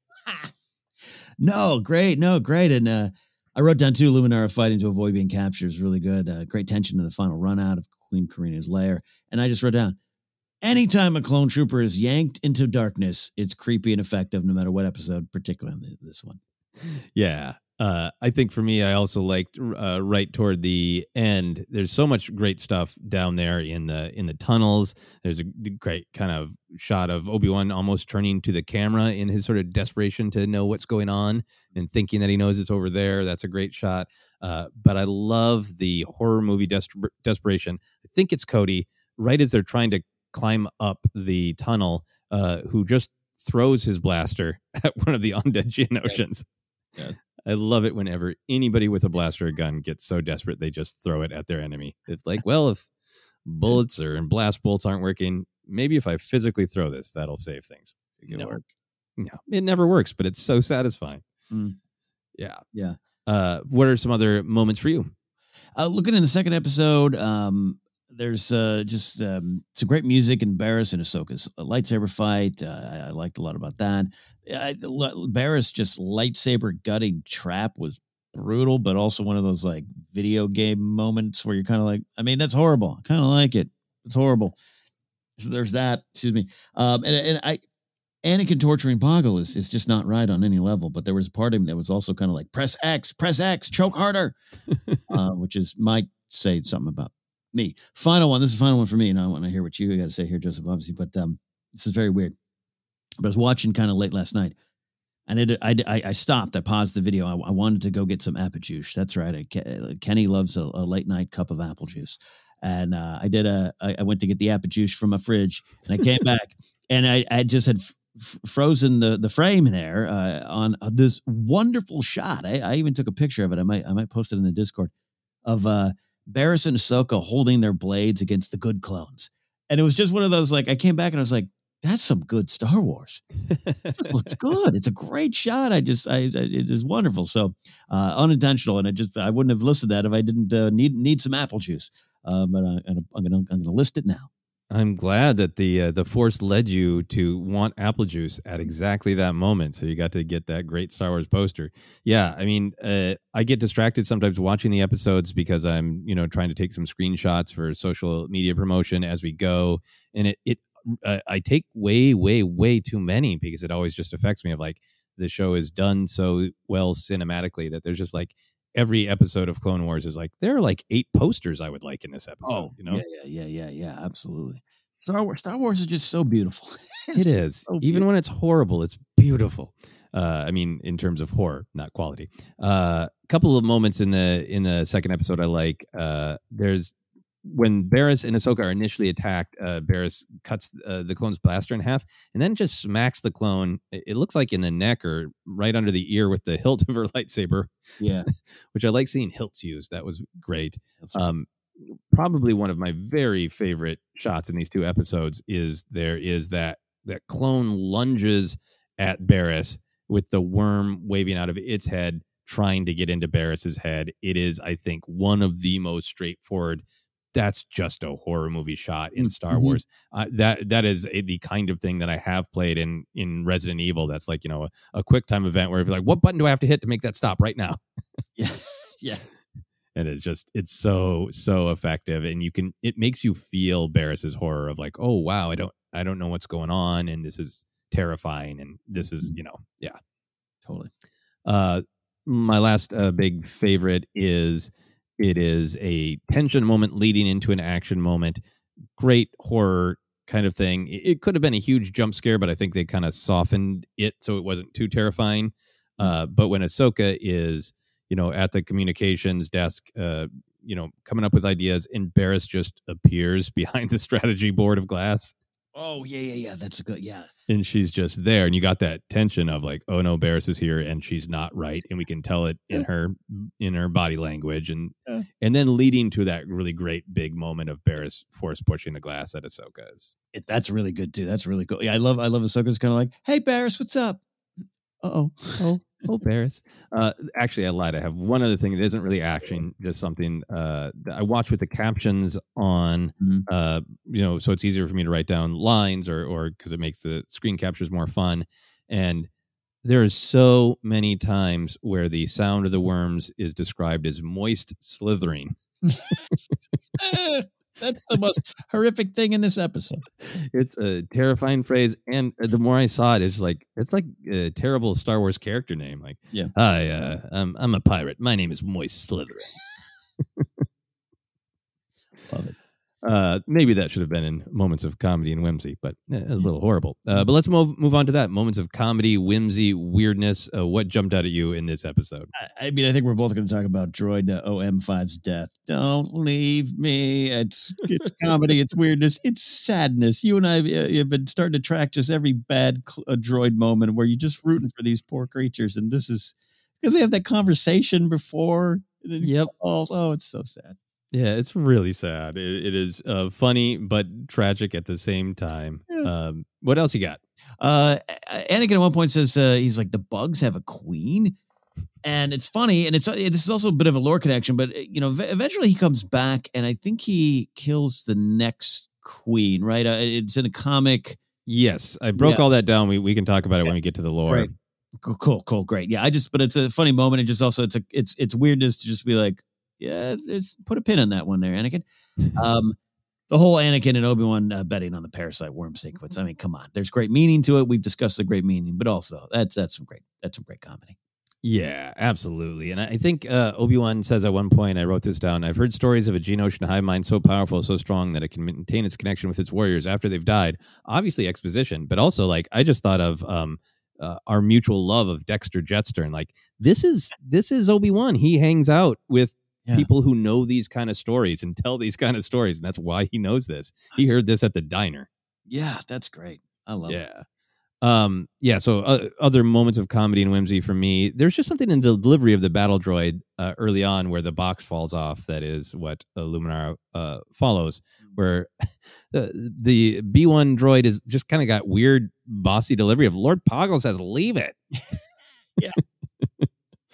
No, great. No, great. And uh, I wrote down too, Luminara fighting to avoid being captured is really good. Uh, great tension to the final run out of Queen Karina's lair. And I just wrote down, anytime a clone trooper is yanked into darkness, it's creepy and effective, no matter what episode, particularly this one. Yeah. Uh, I think for me, I also liked uh, right toward the end. There's so much great stuff down there in the in the tunnels. There's a great kind of shot of Obi-Wan almost turning to the camera in his sort of desperation to know what's going on and thinking that he knows it's over there. That's a great shot. Uh, but I love the horror movie des- desperation. I think it's Cody, right as they're trying to climb up the tunnel, uh, who just throws his blaster at one of the undead Geonosians. Yes. I love it whenever anybody with a blaster or gun gets so desperate they just throw it at their enemy. It's like, well, if bullets or and blast bolts aren't working, maybe if I physically throw this, that'll save things. It'll work. No, it never works, but it's so satisfying. Mm. Yeah. Yeah. Uh, what are some other moments for you? Uh, looking in the second episode, um, there's uh, just um, some great music in Barriss and Ahsoka's lightsaber fight. Uh, I, I liked a lot about that. I, Barriss just lightsaber gutting trap was brutal, but also one of those like video game moments where you're kind of like, I mean, that's horrible. I kind of like it. It's horrible. So there's that. Excuse me. Um, and, and I, Anakin torturing Poggle is, is just not right on any level, but there was a part of him that was also kind of like, press X, press X, choke harder, uh, which is might say something about me. Final one. This is the final one for me. And I want to hear what you got to say here, Joseph, obviously, but um, this is very weird. But I was watching kind of late last night, and it, I, I, I stopped. I paused the video. I, I wanted to go get some apple juice. That's right. I, Kenny loves a, a late night cup of apple juice. And uh, I did a, I, I went to get the apple juice from my fridge, and I came back, and I, I just had f- f- frozen the, the frame there uh, on uh, this wonderful shot. I, I even took a picture of it. I might, I might post it in the Discord of uh, Barriss and Ahsoka holding their blades against the good clones. And it was just one of those, like, I came back and I was like, that's some good Star Wars. It just looks good. It's a great shot. I just, I, I it is wonderful. So uh, unintentional. And I just, I wouldn't have listed that if I didn't uh, need, need some apple juice. Uh, but I, I'm going to, I'm going to list it now. I'm glad that the uh, the Force led you to want apple juice at exactly that moment. So you got to get that great Star Wars poster. Yeah, I mean, uh, I get distracted sometimes watching the episodes because I'm, you know, trying to take some screenshots for social media promotion as we go, and it it uh, I take way, way, way too many because it always just affects me. Of like the show is done so well cinematically that there's just like every episode of Clone Wars is like there are like eight posters I would like in this episode. Oh, you know, yeah, yeah, yeah, yeah, yeah, absolutely. Star Wars, Star Wars is just so beautiful. It is. So even when it's horrible, it's beautiful. Uh, I mean, in terms of horror, not quality. A uh, couple of moments in the in the second episode I like. Uh, there's when Barriss and Ahsoka are initially attacked. Uh, Barriss cuts uh, the clone's blaster in half and then just smacks the clone. It looks like in the neck or right under the ear with the hilt of her lightsaber. Yeah, which I like seeing hilts used. That was great. That's right. Um, probably one of my very favorite shots in these two episodes is there is that that clone lunges at Barriss with the worm waving out of its head, trying to get into Barriss's head. It is, I think, one of the most straightforward. That's just a horror movie shot in Star Mm-hmm. Wars. Uh, that that is a, the kind of thing that I have played in in Resident Evil. That's like, you know, a, a quick time event where if you're like, what button do I have to hit to make that stop right now? Yeah, yeah. And it's just, it's so, so effective. And you can, it makes you feel Barriss's horror of like, oh, wow, I don't, I don't know what's going on. And this is terrifying. And this is, you know, yeah. Totally. Uh, my last uh, big favorite is, it is a tension moment leading into an action moment. Great horror kind of thing. It, it could have been a huge jump scare, but I think they kind of softened it so it wasn't too terrifying. Uh, but when Ahsoka is, you know, at the communications desk, uh, you know, coming up with ideas, and Barriss just appears behind the strategy board of glass. Oh, yeah, yeah, yeah. That's a good, yeah. And she's just there. And you got that tension of like, oh no, Barriss is here and she's not right. And we can tell it in her, in her body language. And, Yeah. and then leading to that really great big moment of Barriss Force pushing the glass at Ahsoka. Is, It, that's really good too. That's really cool. Yeah, I love, I love Ahsoka's kind of like, hey, Barriss, what's up? Uh-oh. oh, oh, Barriss. Uh, actually, I lied. I have one other thing that isn't really action, just something uh, that I watch with the captions on, Mhm. uh, you know, so it's easier for me to write down lines or, or because it makes the screen captures more fun. And there are so many times where the sound of the worms is described as moist slithering. Eh, That's the most horrific thing in this episode. It's a terrifying phrase, and the more I saw it, it's like it's like a terrible Star Wars character name. Like, Yeah. hi, uh, I'm I'm a pirate. My name is Moist Slithering. Love it. Uh, maybe that should have been in moments of comedy and whimsy, but eh, it was a little horrible. Uh, but let's move move on to that. Moments of comedy, whimsy, weirdness. Uh, what jumped out at you in this episode? I, I mean, I think we're both going to talk about Droid uh, O M five's death. Don't leave me. It's it's comedy. It's weirdness. It's sadness. You and I uh, have been starting to track just every bad cl- uh, droid moment where you're just rooting for these poor creatures. And this is because they have that conversation before. And then he Yep. falls. Oh, it's so sad. Yeah, it's really sad. It, it is uh, funny but tragic at the same time. Yeah. Um, what else you got? Uh, Anakin at one point says uh, he's like, the bugs have a queen, and it's funny, and it's uh, this is also a bit of a lore connection. But uh, you know, v- eventually he comes back, and I think he kills the next queen. Right? Uh, it's in a comic. Yes, I broke Yeah. all that down. We we can talk about it when we get to the lore. Right. Cool, cool, cool, great. Yeah, I just, but it's a funny moment, and just also it's a it's it's weirdness to just be like, yeah, it's, it's put a pin in that one there, Anakin. Um, the whole Anakin and Obi-Wan uh, betting on the parasite worm sequence. I mean, come on, there's great meaning to it. We've discussed the great meaning, but also that's that's some great that's some great comedy. Yeah, absolutely. And I think uh, Obi-Wan says at one point, I wrote this down, I've heard stories of a Geonosian hive mind so powerful, so strong that it can maintain its connection with its warriors after they've died. Obviously exposition, but also like I just thought of um, uh, our mutual love of Dexter Jetstern. Like this is this is Obi-Wan. He hangs out with Yeah. people who know these kind of stories and tell these kind of stories. And that's why he knows this. He heard this at the diner. Yeah, that's great. I love it. Yeah. Um, yeah. So uh, other moments of comedy and whimsy for me, there's just something in the delivery of the battle droid uh, early on where the box falls off. That is what uh, Luminara uh, follows, where the, the B one droid is just kind of got weird bossy delivery of Lord Poggle says, leave it. Yeah.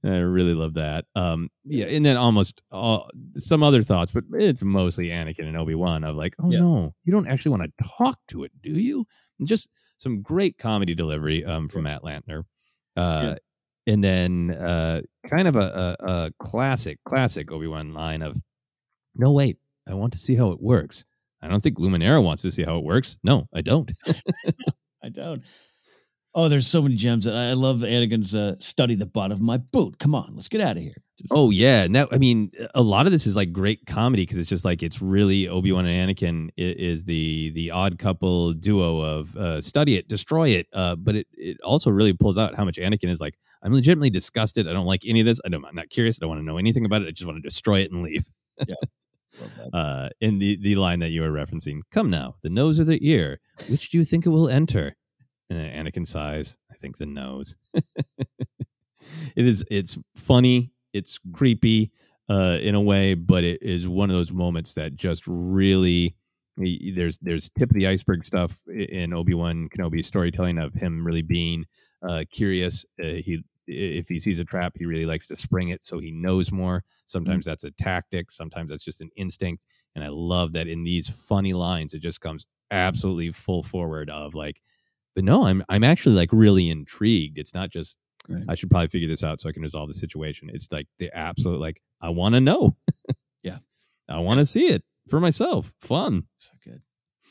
I really love that. Um, yeah, and then almost all, some other thoughts, but it's mostly Anakin and Obi-Wan of like, oh yeah. no, you don't actually want to talk to it, do you? And just some great comedy delivery um, from yeah. Matt Lantner. Uh, yeah. And then uh, kind of a, a, a classic, classic Obi-Wan line of, no, wait, I want to see how it works. I don't think Luminara wants to see how it works. No, I don't. I don't. Oh, there's so many gems. I love Anakin's uh, study the butt of my boot. Come on, let's get out of here. Just- oh, yeah. And that, I mean, a lot of this is like great comedy because it's just like it's really Obi-Wan and Anakin is the the odd couple duo of uh, study it, destroy it. Uh, but it, it also really pulls out how much Anakin is like, I'm legitimately disgusted. I don't like any of this. I don't, I'm not curious. I don't want to know anything about it. I just want to destroy it and leave. Yeah. Uh, in the, the line that you were referencing, come now, the nose or the ear, which do you think it will enter? And Anakin sighs, I think the nose. it is, it's funny, it's creepy uh, in a way, but it is one of those moments that just really, there's there's tip of the iceberg stuff in Obi-Wan Kenobi's storytelling of him really being uh, curious. Uh, he If he sees a trap, he really likes to spring it so he knows more. Sometimes that's a tactic. Sometimes that's just an instinct. And I love that in these funny lines, it just comes absolutely full forward of like, but no, I'm I'm actually like really intrigued. It's not just, right. I should probably figure this out so I can resolve the situation. It's like the absolute, like, I want to know. yeah. I want to see it for myself. Fun. So good.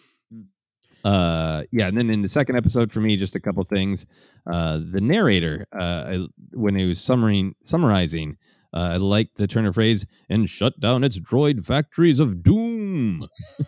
Uh yeah, and then in the second episode for me, just a couple things. Uh the narrator, uh I, when he was summarizing summarizing, uh, I liked the turn of phrase, and shut down its droid factories of doom.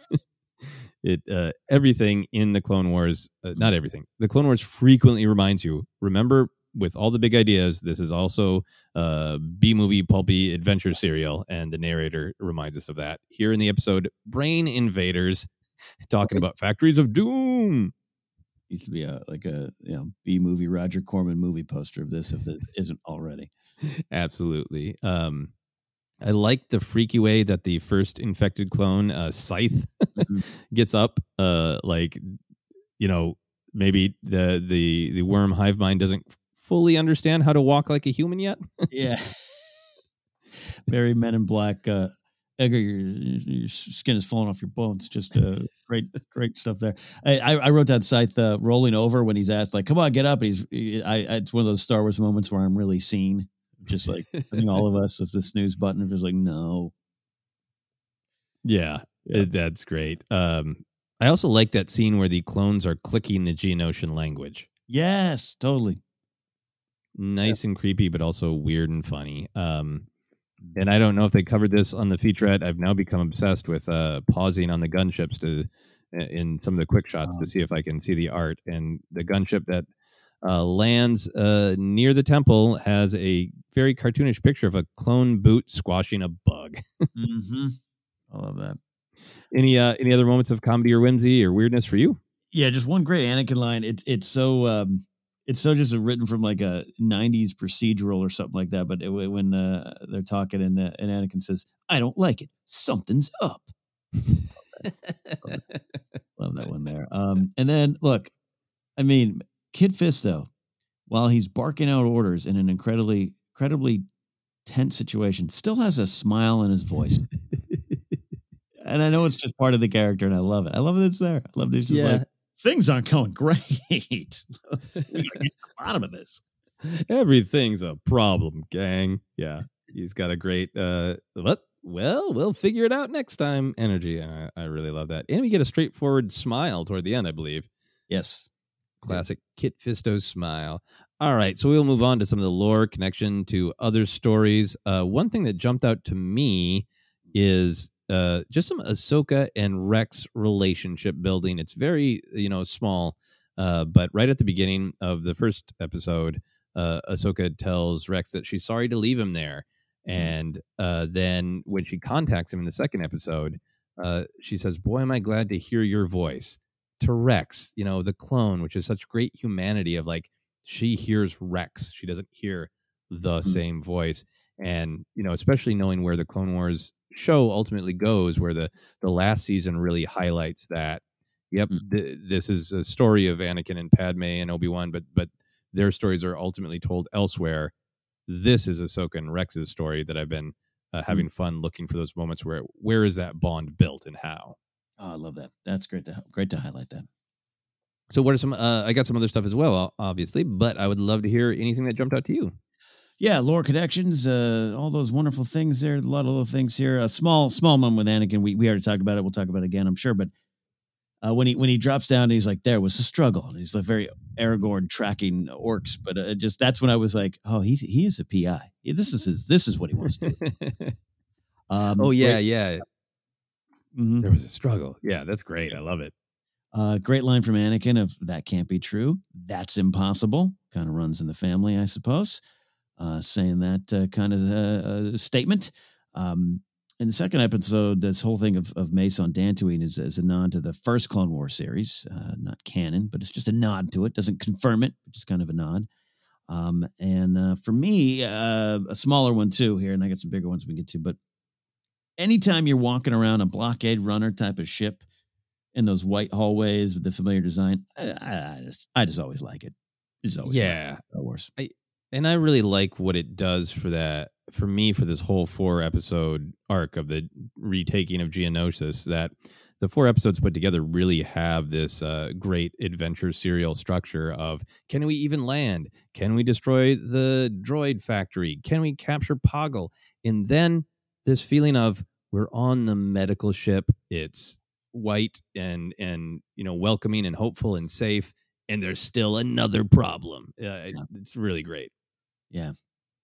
It uh everything in the Clone Wars, uh, not everything. The Clone Wars frequently reminds you, remember, with all the big ideas, this is also uh B-movie pulpy adventure serial, and the narrator reminds us of that. Here in the episode Brain Invaders, talking about factories of doom. Used to be a like a you know B movie Roger Corman movie poster of this if it isn't already. Absolutely. Um, I like the freaky way that the first infected clone, uh, Scythe, mm-hmm. gets up. Uh, like you know, maybe the the the worm hive mind doesn't fully understand how to walk like a human yet. Yeah. Very Men in Black. Uh, Edgar, your, your skin is falling off your bones. Just uh, great, great stuff there. I, I, I wrote that Scythe uh, rolling over when he's asked, like, "Come on, get up." And he's, he, I, it's one of those Star Wars moments where I'm really seen, just like I think all of us with the snooze button. I'm just like, no. Yeah, yeah. It, that's great. Um, I also like that scene where the clones are clicking the Geonosian language. Yes, totally. Nice yeah. and creepy, but also weird and funny. Um, And I don't know if they covered this on the featurette. I've now become obsessed with uh, pausing on the gunships to in some of the quick shots oh. to see if I can see the art. And the gunship that uh, lands uh, near the temple has a very cartoonish picture of a clone boot squashing a bug. mm-hmm. I love that. Any uh, any other moments of comedy or whimsy or weirdness for you? Yeah, just one great Anakin line. It's it's so. Um... It's so just written from like a nineties procedural or something like that. But it, when uh, they're talking and, uh, and Anakin says, "I don't like it. Something's up." Love that. Love that one there. Um, and then look, I mean, Kit Fisto, while he's barking out orders in an incredibly, incredibly tense situation, still has a smile in his voice. And I know it's just part of the character, and I love it. I love it. It's there. I love it. It's just yeah. like, things aren't going great. We gotta get to the bottom of this. Everything's a problem, gang. Yeah, he's got a great uh what? Well, we'll figure it out next time. Energy. I, I really love that. And we get a straightforward smile toward the end, I believe. Yes. Classic yeah. Kit Fisto's smile. All right, so we'll move on to some of the lore connection to other stories. Uh, one thing that jumped out to me is Uh, just some Ahsoka and Rex relationship building. It's very, you know, small, uh, but right at the beginning of the first episode, uh, Ahsoka tells Rex that she's sorry to leave him there. And uh, then when she contacts him in the second episode, uh, she says, "Boy, am I glad to hear your voice." To Rex, you know, the clone, which is such great humanity of like, she hears Rex. She doesn't hear the mm-hmm. same voice. And, you know, especially knowing where the Clone Wars show ultimately goes, where the the last season really highlights that yep mm-hmm. th- this is a story of Anakin and Padme and Obi-Wan, but but their stories are ultimately told elsewhere. this is Ahsoka and Rex's story that I've been uh, having mm. fun looking for those moments where where is that bond built and how. Oh, I love that. That's great to great to highlight that. So what are some, uh, I got some other stuff as well, obviously, but I would love to hear anything that jumped out to you. Yeah, lore connections, uh, all those wonderful things there. A lot of little things here. A small, small moment with Anakin. We we already talked about it. We'll talk about it again, I'm sure. But uh, when he when he drops down, he's like, there was a struggle. And he's like very Aragorn tracking orcs. But uh, just that's when I was like, oh, he he is a P I. Yeah, this is his, this is what he wants to do. um, oh yeah, great. yeah. Mm-hmm. There was a struggle. Yeah, that's great. I love it. Uh, great line from Anakin of that can't be true. That's impossible. Kind of runs in the family, I suppose. Uh, saying that uh, kind of uh, statement. Um, in the second episode, this whole thing of, of Mace on Dantooine is, is a nod to the first Clone Wars series. Uh, not canon, but it's just a nod to it. Doesn't confirm it, but just kind of a nod. Um, and uh, for me, uh, a smaller one too here, and I got some bigger ones we can get to. But anytime you're walking around a blockade runner type of ship, in those white hallways with the familiar design, I, I, I just, I just always like it. It's always yeah, Star Wars. I, and I really like what it does for that. For me, for this whole four episode arc of the retaking of Geonosis, that the four episodes put together really have this uh, great adventure serial structure of: can we even land? Can we destroy the droid factory? Can we capture Poggle? And then this feeling of we're on the medical ship. It's white and and you know welcoming and hopeful and safe, and there's still another problem. Uh, yeah. It's really great. Yeah.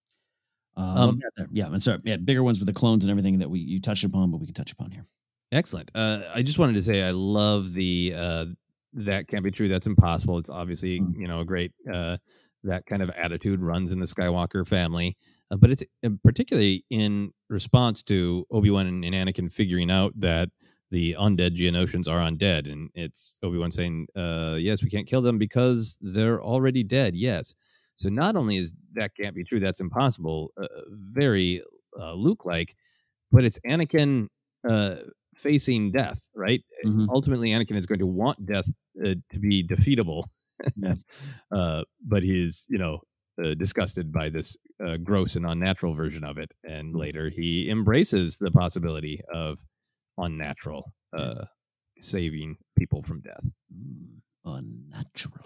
Uh, um, yeah, I'm sorry. Yeah, bigger ones with the clones and everything that we you touched upon, but we can touch upon here. Excellent. Uh, I just wanted to say I love the uh, that can't be true. That's impossible. It's obviously mm. you know a great uh, that kind of attitude runs in the Skywalker family, uh, but it's uh, particularly in response to Obi-Wan and, and Anakin figuring out that the undead Geonosians are undead, and it's Obi-Wan saying, uh, yes, we can't kill them because they're already dead. Yes. So not only is that can't be true, that's impossible, uh, very uh, Luke-like, but it's Anakin uh, facing death, right? Mm-hmm. Ultimately, Anakin is going to want death uh, to be defeatable, yeah. uh, but he's, you know, uh, disgusted by this uh, gross and unnatural version of it. And later he embraces the possibility of unnatural, uh, saving people from death. Mm, unnatural.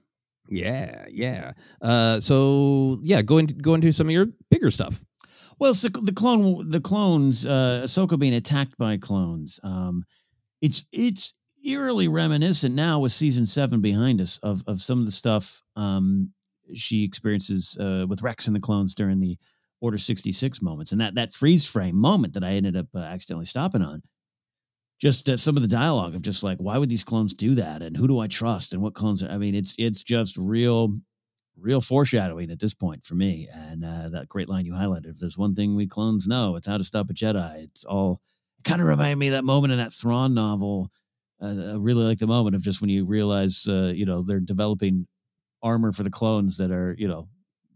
Yeah, yeah. Uh, so yeah, go into go into some of your bigger stuff. Well, so the clone, the clones, uh, Ahsoka being attacked by clones. Um, it's it's eerily reminiscent now with season seven behind us of of some of the stuff um, she experiences uh, with Rex and the clones during the Order sixty-six moments, and that that freeze frame moment that I ended up uh, accidentally stopping on. Just uh, some of the dialogue of just like, why would these clones do that? And who do I trust? And what clones are, I mean, it's, it's just real, real foreshadowing at this point for me. And uh, that great line you highlighted, if there's one thing we clones know, it's how to stop a Jedi. It's all it kind of reminded me of that moment in that Thrawn novel. Uh, I really like the moment of just when you realize, uh, you know, they're developing armor for the clones that are, you know,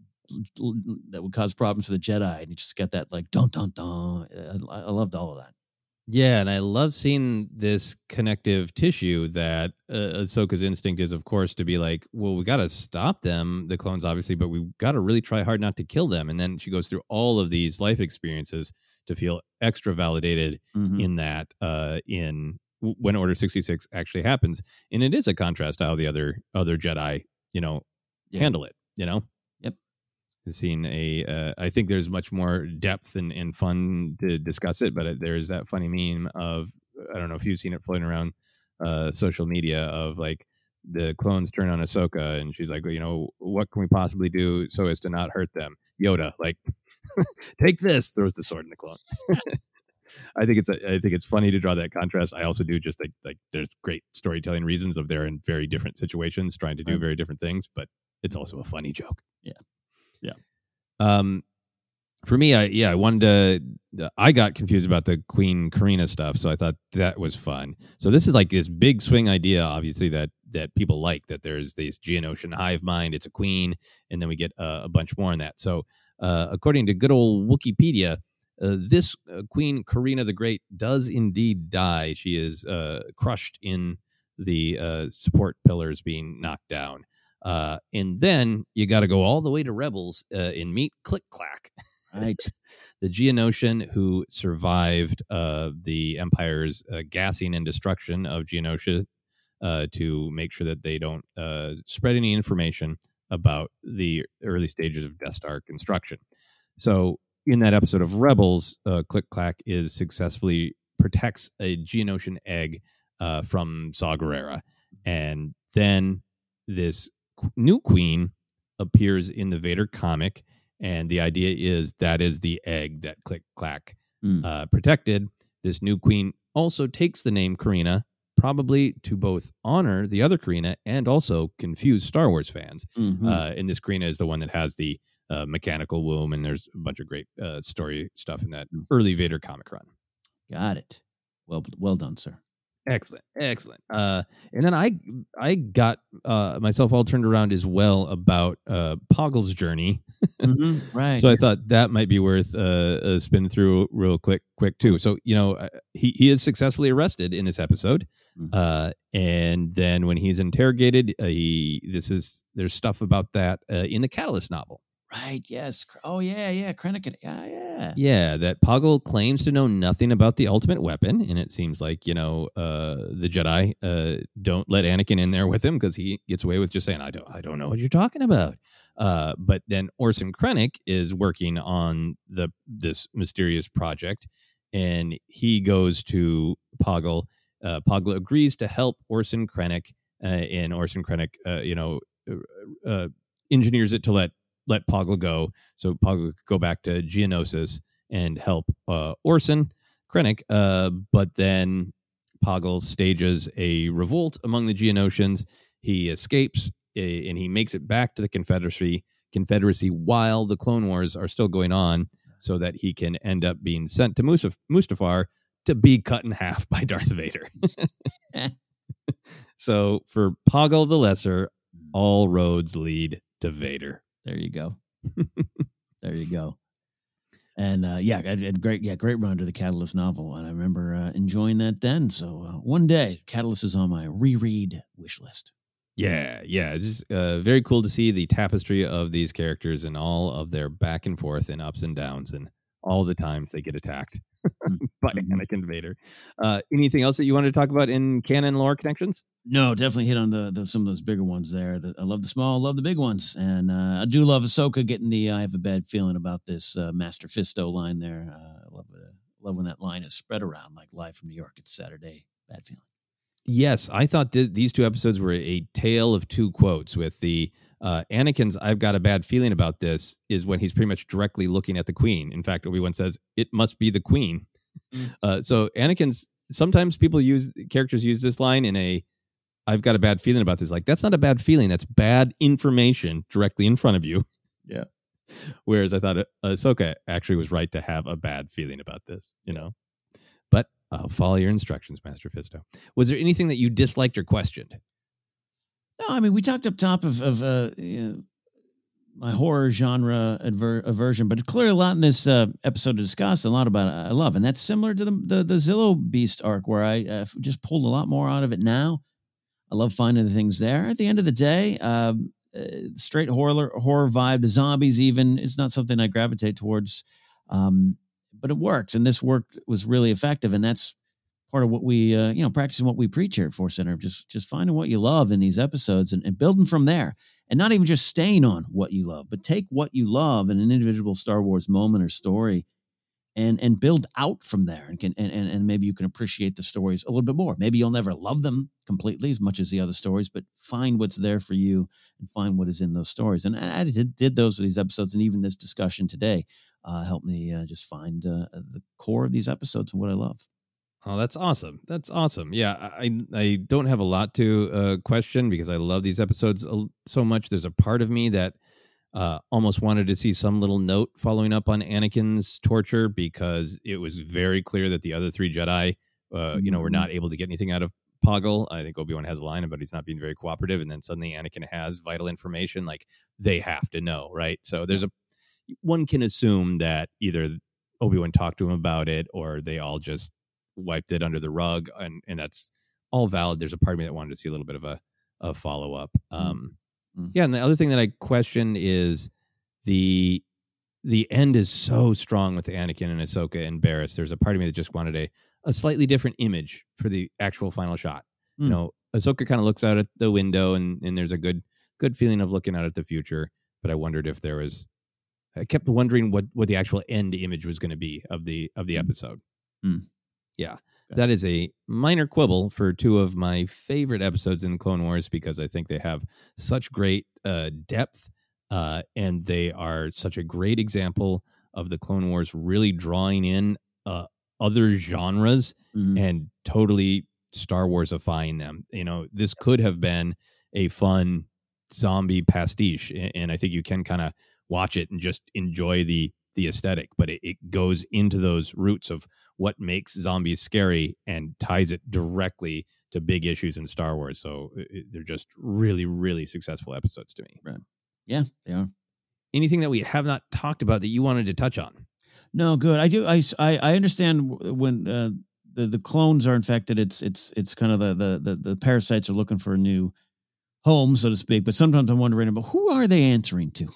that would cause problems for the Jedi. And you just get that like, dun, dun, dun. I, I loved all of that. Yeah, and I love seeing this connective tissue that uh, Ahsoka's instinct is, of course, to be like, well, we got to stop them, the clones, obviously, but we've got to really try hard not to kill them. And then she goes through all of these life experiences to feel extra validated mm-hmm. in that, uh, in when Order sixty-six actually happens. And it is a contrast to how the other other Jedi, you know, yeah. handle it, you know? Seen a, uh, I think there's much more depth and, and fun to discuss it, but there's that funny meme of, I don't know if you've seen it floating around uh, social media of like the clones turn on Ahsoka and she's like, well, you know, what can we possibly do so as to not hurt them? Yoda, like, take this, throws the sword in the clone. I think it's, a, I think it's funny to draw that contrast. I also do just think like there's great storytelling reasons of they're in very different situations trying to do very different things, but it's also a funny joke. Yeah. Yeah. Um, for me, I yeah, I wanted to. I got confused about the Queen Karina stuff, so I thought that was fun. So this is like this big swing idea, obviously that that people like. That there's this Geonosian hive mind. It's a queen, and then we get uh, a bunch more in that. So, uh, according to good old Wikipedia, uh, this uh, Queen Karina the Great does indeed die. She is uh, crushed in the uh, support pillars being knocked down. Uh, and then you got to go all the way to Rebels uh, and meet Click Clack. Right. The Geonosian who survived uh, the Empire's uh, gassing and destruction of Geonosia uh, to make sure that they don't uh, spread any information about the early stages of Death Star construction. So in that episode of Rebels, uh, Click Clack is successfully protects a Geonosian egg uh, from Saw Gerrera. And then this new queen appears in the Vader comic, and the idea is that is the egg that Click Clack mm. uh, protected. This new queen also takes the name Karina, probably to both honor the other Karina and also confuse Star Wars fans. Mm-hmm. Uh, and this Karina is the one that has the uh, mechanical womb, and there's a bunch of great uh, story stuff in that early Vader comic run. Got it. Well, well done, sir. Excellent, excellent. Uh, and then I, I got uh, myself all turned around as well about uh, Poggle's journey. mm-hmm, right. So I thought that might be worth uh, a spin through real quick, quick too. So you know, he he is successfully arrested in this episode, mm-hmm. uh, and then when he's interrogated, uh, he this is there's stuff about that uh, in the Catalyst novel. Right. Yes. Oh, yeah. Yeah. Krennic. Yeah. Yeah. Yeah. That Poggle claims to know nothing about the ultimate weapon. And it seems like, you know, uh, the Jedi uh, don't let Anakin in there with him because he gets away with just saying, I don't I don't know what you're talking about. Uh, but then Orson Krennic is working on the this mysterious project, and he goes to Poggle. Uh, Poggle agrees to help Orson Krennic, uh, and Orson Krennic, uh, you know, uh, uh, engineers it to let let Poggle go, so Poggle could go back to Geonosis and help uh, Orson Krennic. Uh, but then Poggle stages a revolt among the Geonosians. He escapes uh, and he makes it back to the Confederacy. Confederacy while the Clone Wars are still going on, so that he can end up being sent to Mustaf- Mustafar to be cut in half by Darth Vader. So for Poggle the Lesser, all roads lead to Vader. There you go. There you go. And uh, yeah, I had great, yeah, great run to the Catalyst novel, and I remember uh, enjoying that then. So uh, one day, Catalyst is on my reread wish list. Yeah, yeah, it's just uh, very cool to see the tapestry of these characters and all of their back and forth and ups and downs, and all the times they get attacked by Anakin Vader. Uh, anything else that you wanted to talk about in canon lore connections? No, definitely hit on the, the some of those bigger ones there. The, I love the small, love the big ones, and uh, I do love Ahsoka getting the. I have a bad feeling about this uh, Master Fisto line there. Uh, I love it. Love when that line is spread around like live from New York. It's Saturday. Bad feeling. Yes, I thought th- these two episodes were a tale of two quotes. With the uh, Anakin's "I've got a bad feeling about this" is when he's pretty much directly looking at the Queen. In fact, Obi-Wan says, "It must be the Queen." Mm. Uh, so Anakin's sometimes people use characters use this line in a "I've got a bad feeling about this." Like, that's not a bad feeling. That's bad information directly in front of you. Yeah. Whereas I thought uh, Ahsoka actually was right to have a bad feeling about this, you know. But I'll follow your instructions, Master Fisto. Was there anything that you disliked or questioned? No, I mean, we talked up top of, of uh, you know, my horror genre adver- aversion, but clearly a lot in this uh, episode to discuss, a lot about it I love. And that's similar to the, the, the Zillow Beast arc, where I uh, just pulled a lot more out of it now. I love finding the things there. At the end of the day, um, uh, straight horror horror vibe, the zombies even, is not something I gravitate towards. Um, but it worked, and this work was really effective, and that's part of what we, uh, you know, practicing what we preach here at Force Center, just just finding what you love in these episodes and, and building from there, and not even just staying on what you love, but take what you love in an individual Star Wars moment or story, and and build out from there, and can and, and and maybe you can appreciate the stories a little bit more. Maybe you'll never love them completely as much as the other stories, but find what's there for you and find what is in those stories. And I, I did did those with these episodes, and even this discussion today uh, helped me uh, just find uh, the core of these episodes and what I love. Oh, that's awesome. That's awesome. Yeah, I I don't have a lot to uh, question because I love these episodes so much. There's a part of me that uh, almost wanted to see some little note following up on Anakin's torture, because it was very clear that the other three Jedi, uh, you know, were not able to get anything out of Poggle. I think Obi-Wan has a line about he's not being very cooperative, and then suddenly Anakin has vital information. Like, they have to know, right? So there's a one can assume that either Obi-Wan talked to him about it, or they all just wiped it under the rug, and, and that's all valid. There's a part of me that wanted to see a little bit of a, a follow-up. Um, Mm. Yeah, and the other thing that I question is the the end is so strong with Anakin and Ahsoka and Barriss. There's a part of me that just wanted a, a slightly different image for the actual final shot. Mm. You know, Ahsoka kind of looks out at the window, and, and there's a good good feeling of looking out at the future. But I wondered if there was. I kept wondering what, what the actual end image was going to be of the of the episode. Mm. Yeah, gotcha. That is a minor quibble for two of my favorite episodes in Clone Wars because I think they have such great uh, depth. Uh, and they are such a great example of the Clone Wars really drawing in uh, other genres mm-hmm. and totally Star Wars-ifying them. You know, this could have been a fun zombie pastiche, and, and I think you can kind of watch it and just enjoy the the aesthetic, but it, it goes into those roots of what makes zombies scary and ties it directly to big issues in Star Wars. So it, they're just really, really successful episodes to me. Right. Yeah, they are. Anything that we have not talked about that you wanted to touch on? No, good. I do. I, I, I understand when uh, the the clones are infected. It's it's it's kind of the, the the the parasites are looking for a new home, so to speak. But sometimes I'm wondering about who are they answering to?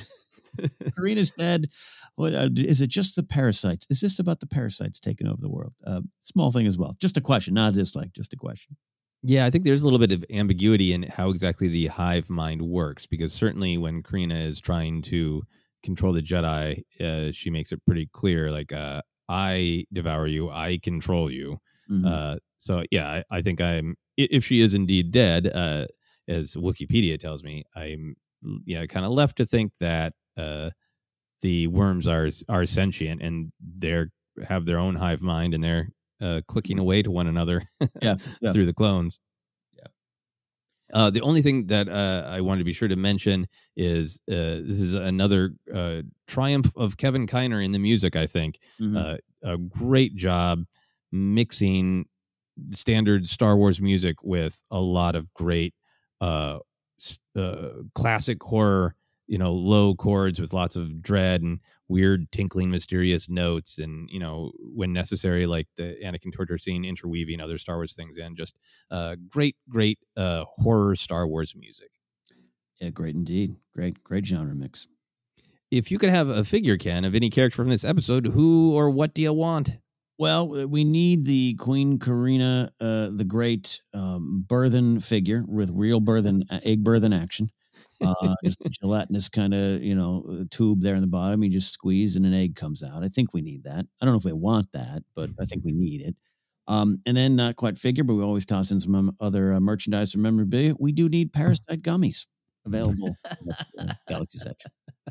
Karina's dead. What, uh, is it just the parasites? Is this about the parasites taking over the world? Uh, small thing as well. Just a question, not a dislike. Just a question. Yeah, I think there's a little bit of ambiguity in how exactly the hive mind works, because certainly when Karina is trying to control the Jedi, uh, she makes it pretty clear, like, uh, I devour you, I control you. Mm-hmm. Uh, so, yeah, I, I think I'm, if she is indeed dead, uh, as Wikipedia tells me, I'm you know, kind of left to think that uh, the worms are are sentient and they're have their own hive mind and they're uh, clicking away to one another yeah, yeah. through the clones. Yeah. Uh, the only thing that uh, I wanted to be sure to mention is uh, this is another uh, triumph of Kevin Kiner in the music, I think. Mm-hmm. Uh, a great job mixing standard Star Wars music with a lot of great uh, uh, classic horror, you know, low chords with lots of dread and weird tinkling mysterious notes, and you know, when necessary, like the Anakin torture scene, interweaving other Star Wars things in. Just uh great great uh horror Star Wars music. Yeah, great indeed. Great great genre mix. If you could have a figure, Ken, of any character from this episode, who or what do you want? Well, we need the Queen Karina, uh the great um burthen figure with real burthen egg burthen action. uh, just a gelatinous kind of, you know, tube there in the bottom. You just squeeze and an egg comes out. I think we need that. I don't know if we want that, but I think we need it. Um, and then not quite figure, but we always toss in some other uh, merchandise or memorabilia. We do need Parasite gummies available in the Galaxy's Edge.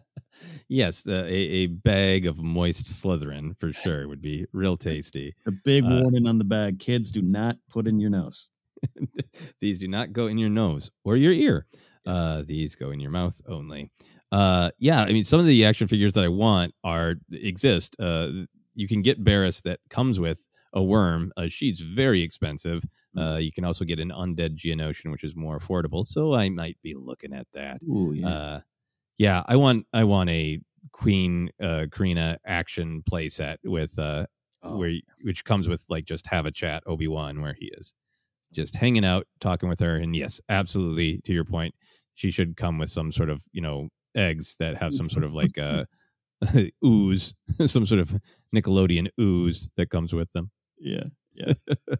Yes, uh, a, a bag of moist Slytherin for sure would be real tasty. A big uh, warning on the bag. Kids, do not put in your nose. These do not go in your nose or your ear. Uh, these go in your mouth only. Uh, yeah, I mean, some of the action figures that I want are exist. Uh, you can get Barriss that comes with a worm. Uh, she's very expensive. Uh, you can also get an undead Geonosian, which is more affordable. So I might be looking at that. Ooh, yeah. Uh, yeah, I want I want a Queen uh, Karina action playset with uh, oh. where which comes with like just have a chat Obi-Wan where he is. Just hanging out, talking with her. And yes, absolutely, to your point, she should come with some sort of, you know, eggs that have some sort of like uh, ooze, some sort of Nickelodeon ooze that comes with them. Yeah, yeah.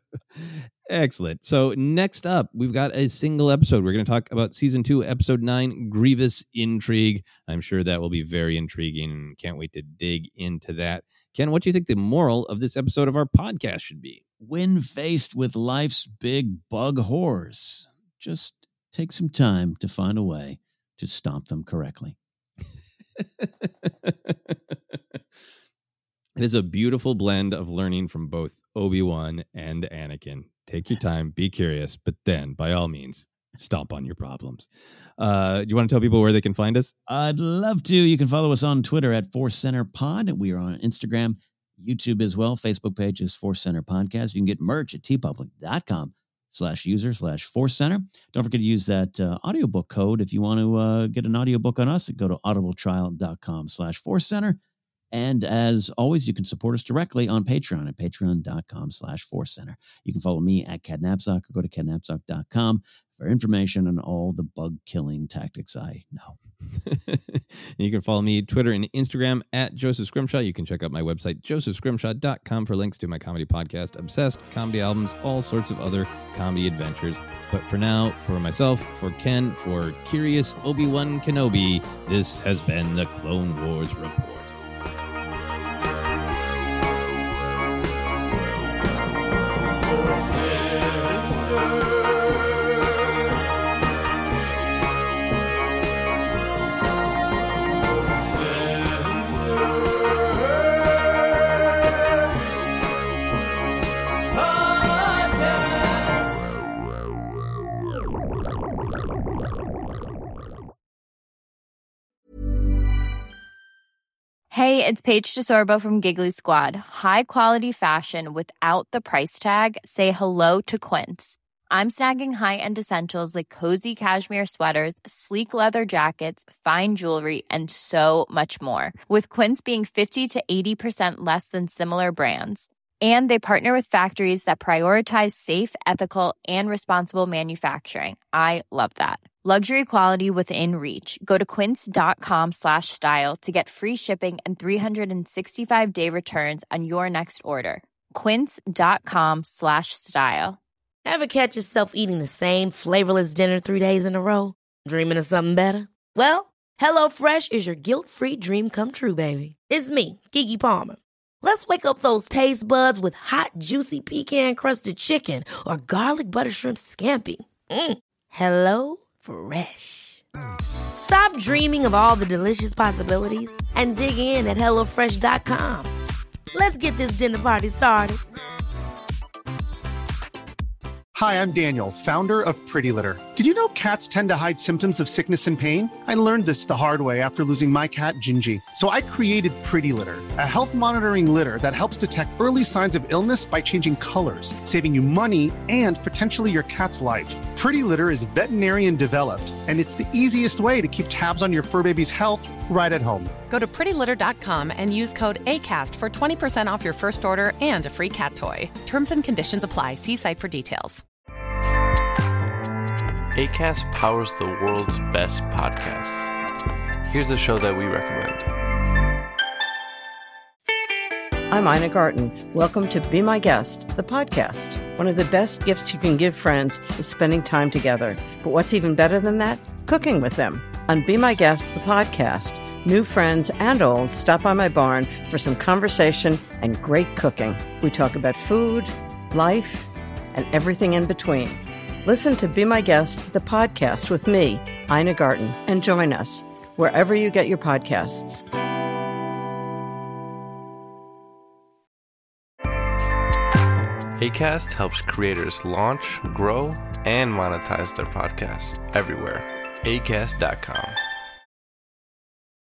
Excellent. So next up, we've got a single episode. We're going to talk about season two, episode nine, Grievous Intrigue. I'm sure that will be very intriguing and can't wait to dig into that. Ken, what do you think the moral of this episode of our podcast should be? When faced with life's big bug horrors, just take some time to find a way to stomp them correctly. It is a beautiful blend of learning from both Obi-Wan and Anakin. Take your time, be curious, but then, by all means, stomp on your problems. Uh, do you want to tell people where they can find us? I'd love to. You can follow us on Twitter at Force Center Pod. We are on Instagram, YouTube as well. Facebook page is Force Center Podcast. You can get merch at tpublic.com slash user slash Force Center. Don't forget to use that uh, audiobook code if you want to uh, get an audiobook on us. Go to audibletrial.com slash Force Center. And as always, you can support us directly on Patreon at patreon.com slash Force Center. You can follow me at Cadnapsock or go to cadnapsock dot com for information on all the bug-killing tactics I know. You can follow me Twitter and Instagram at Joseph Scrimshaw. You can check out my website, joseph scrimshaw dot com, for links to my comedy podcast, Obsessed, comedy albums, all sorts of other comedy adventures. But for now, for myself, for Ken, for Curious Obi-Wan Kenobi, this has been the Clone Wars Report. Hey, it's Paige DeSorbo from Giggly Squad. High quality fashion without the price tag. Say hello to Quince. I'm snagging high-end essentials like cozy cashmere sweaters, sleek leather jackets, fine jewelry, and so much more. With Quince being fifty to eighty percent less than similar brands. And they partner with factories that prioritize safe, ethical, and responsible manufacturing. I love that. Luxury quality within reach. Go to quince.com slash style to get free shipping and three sixty-five day returns on your next order. Quince.com slash style. Ever catch yourself eating the same flavorless dinner three days in a row? Dreaming of something better? Well, HelloFresh is your guilt-free dream come true, baby. It's me, Keke Palmer. Let's wake up those taste buds with hot, juicy pecan-crusted chicken or garlic butter shrimp scampi. Mm. Hello Fresh. Stop dreaming of all the delicious possibilities and dig in at hello fresh dot com. Let's get this dinner party started. Hi, I'm Daniel, founder of Pretty Litter. Did you know cats tend to hide symptoms of sickness and pain? I learned this the hard way after losing my cat, Gingy. So I created Pretty Litter, a health monitoring litter that helps detect early signs of illness by changing colors, saving you money and potentially your cat's life. Pretty Litter is veterinarian developed, and it's the easiest way to keep tabs on your fur baby's health right at home. Go to pretty litter dot com and use code ACAST for twenty percent off your first order and a free cat toy. Terms and conditions apply. See site for details. Acast powers the world's best podcasts. Here's a show that we recommend. I'm Ina Garten. Welcome to Be My Guest, the podcast. One of the best gifts you can give friends is spending time together. But what's even better than that? Cooking with them. On Be My Guest, the podcast, new friends and old stop by my barn for some conversation and great cooking. We talk about food, life, and everything in between. Listen to Be My Guest, the podcast with me, Ina Garten, and join us wherever you get your podcasts. Acast helps creators launch, grow, and monetize their podcasts everywhere. acast dot com.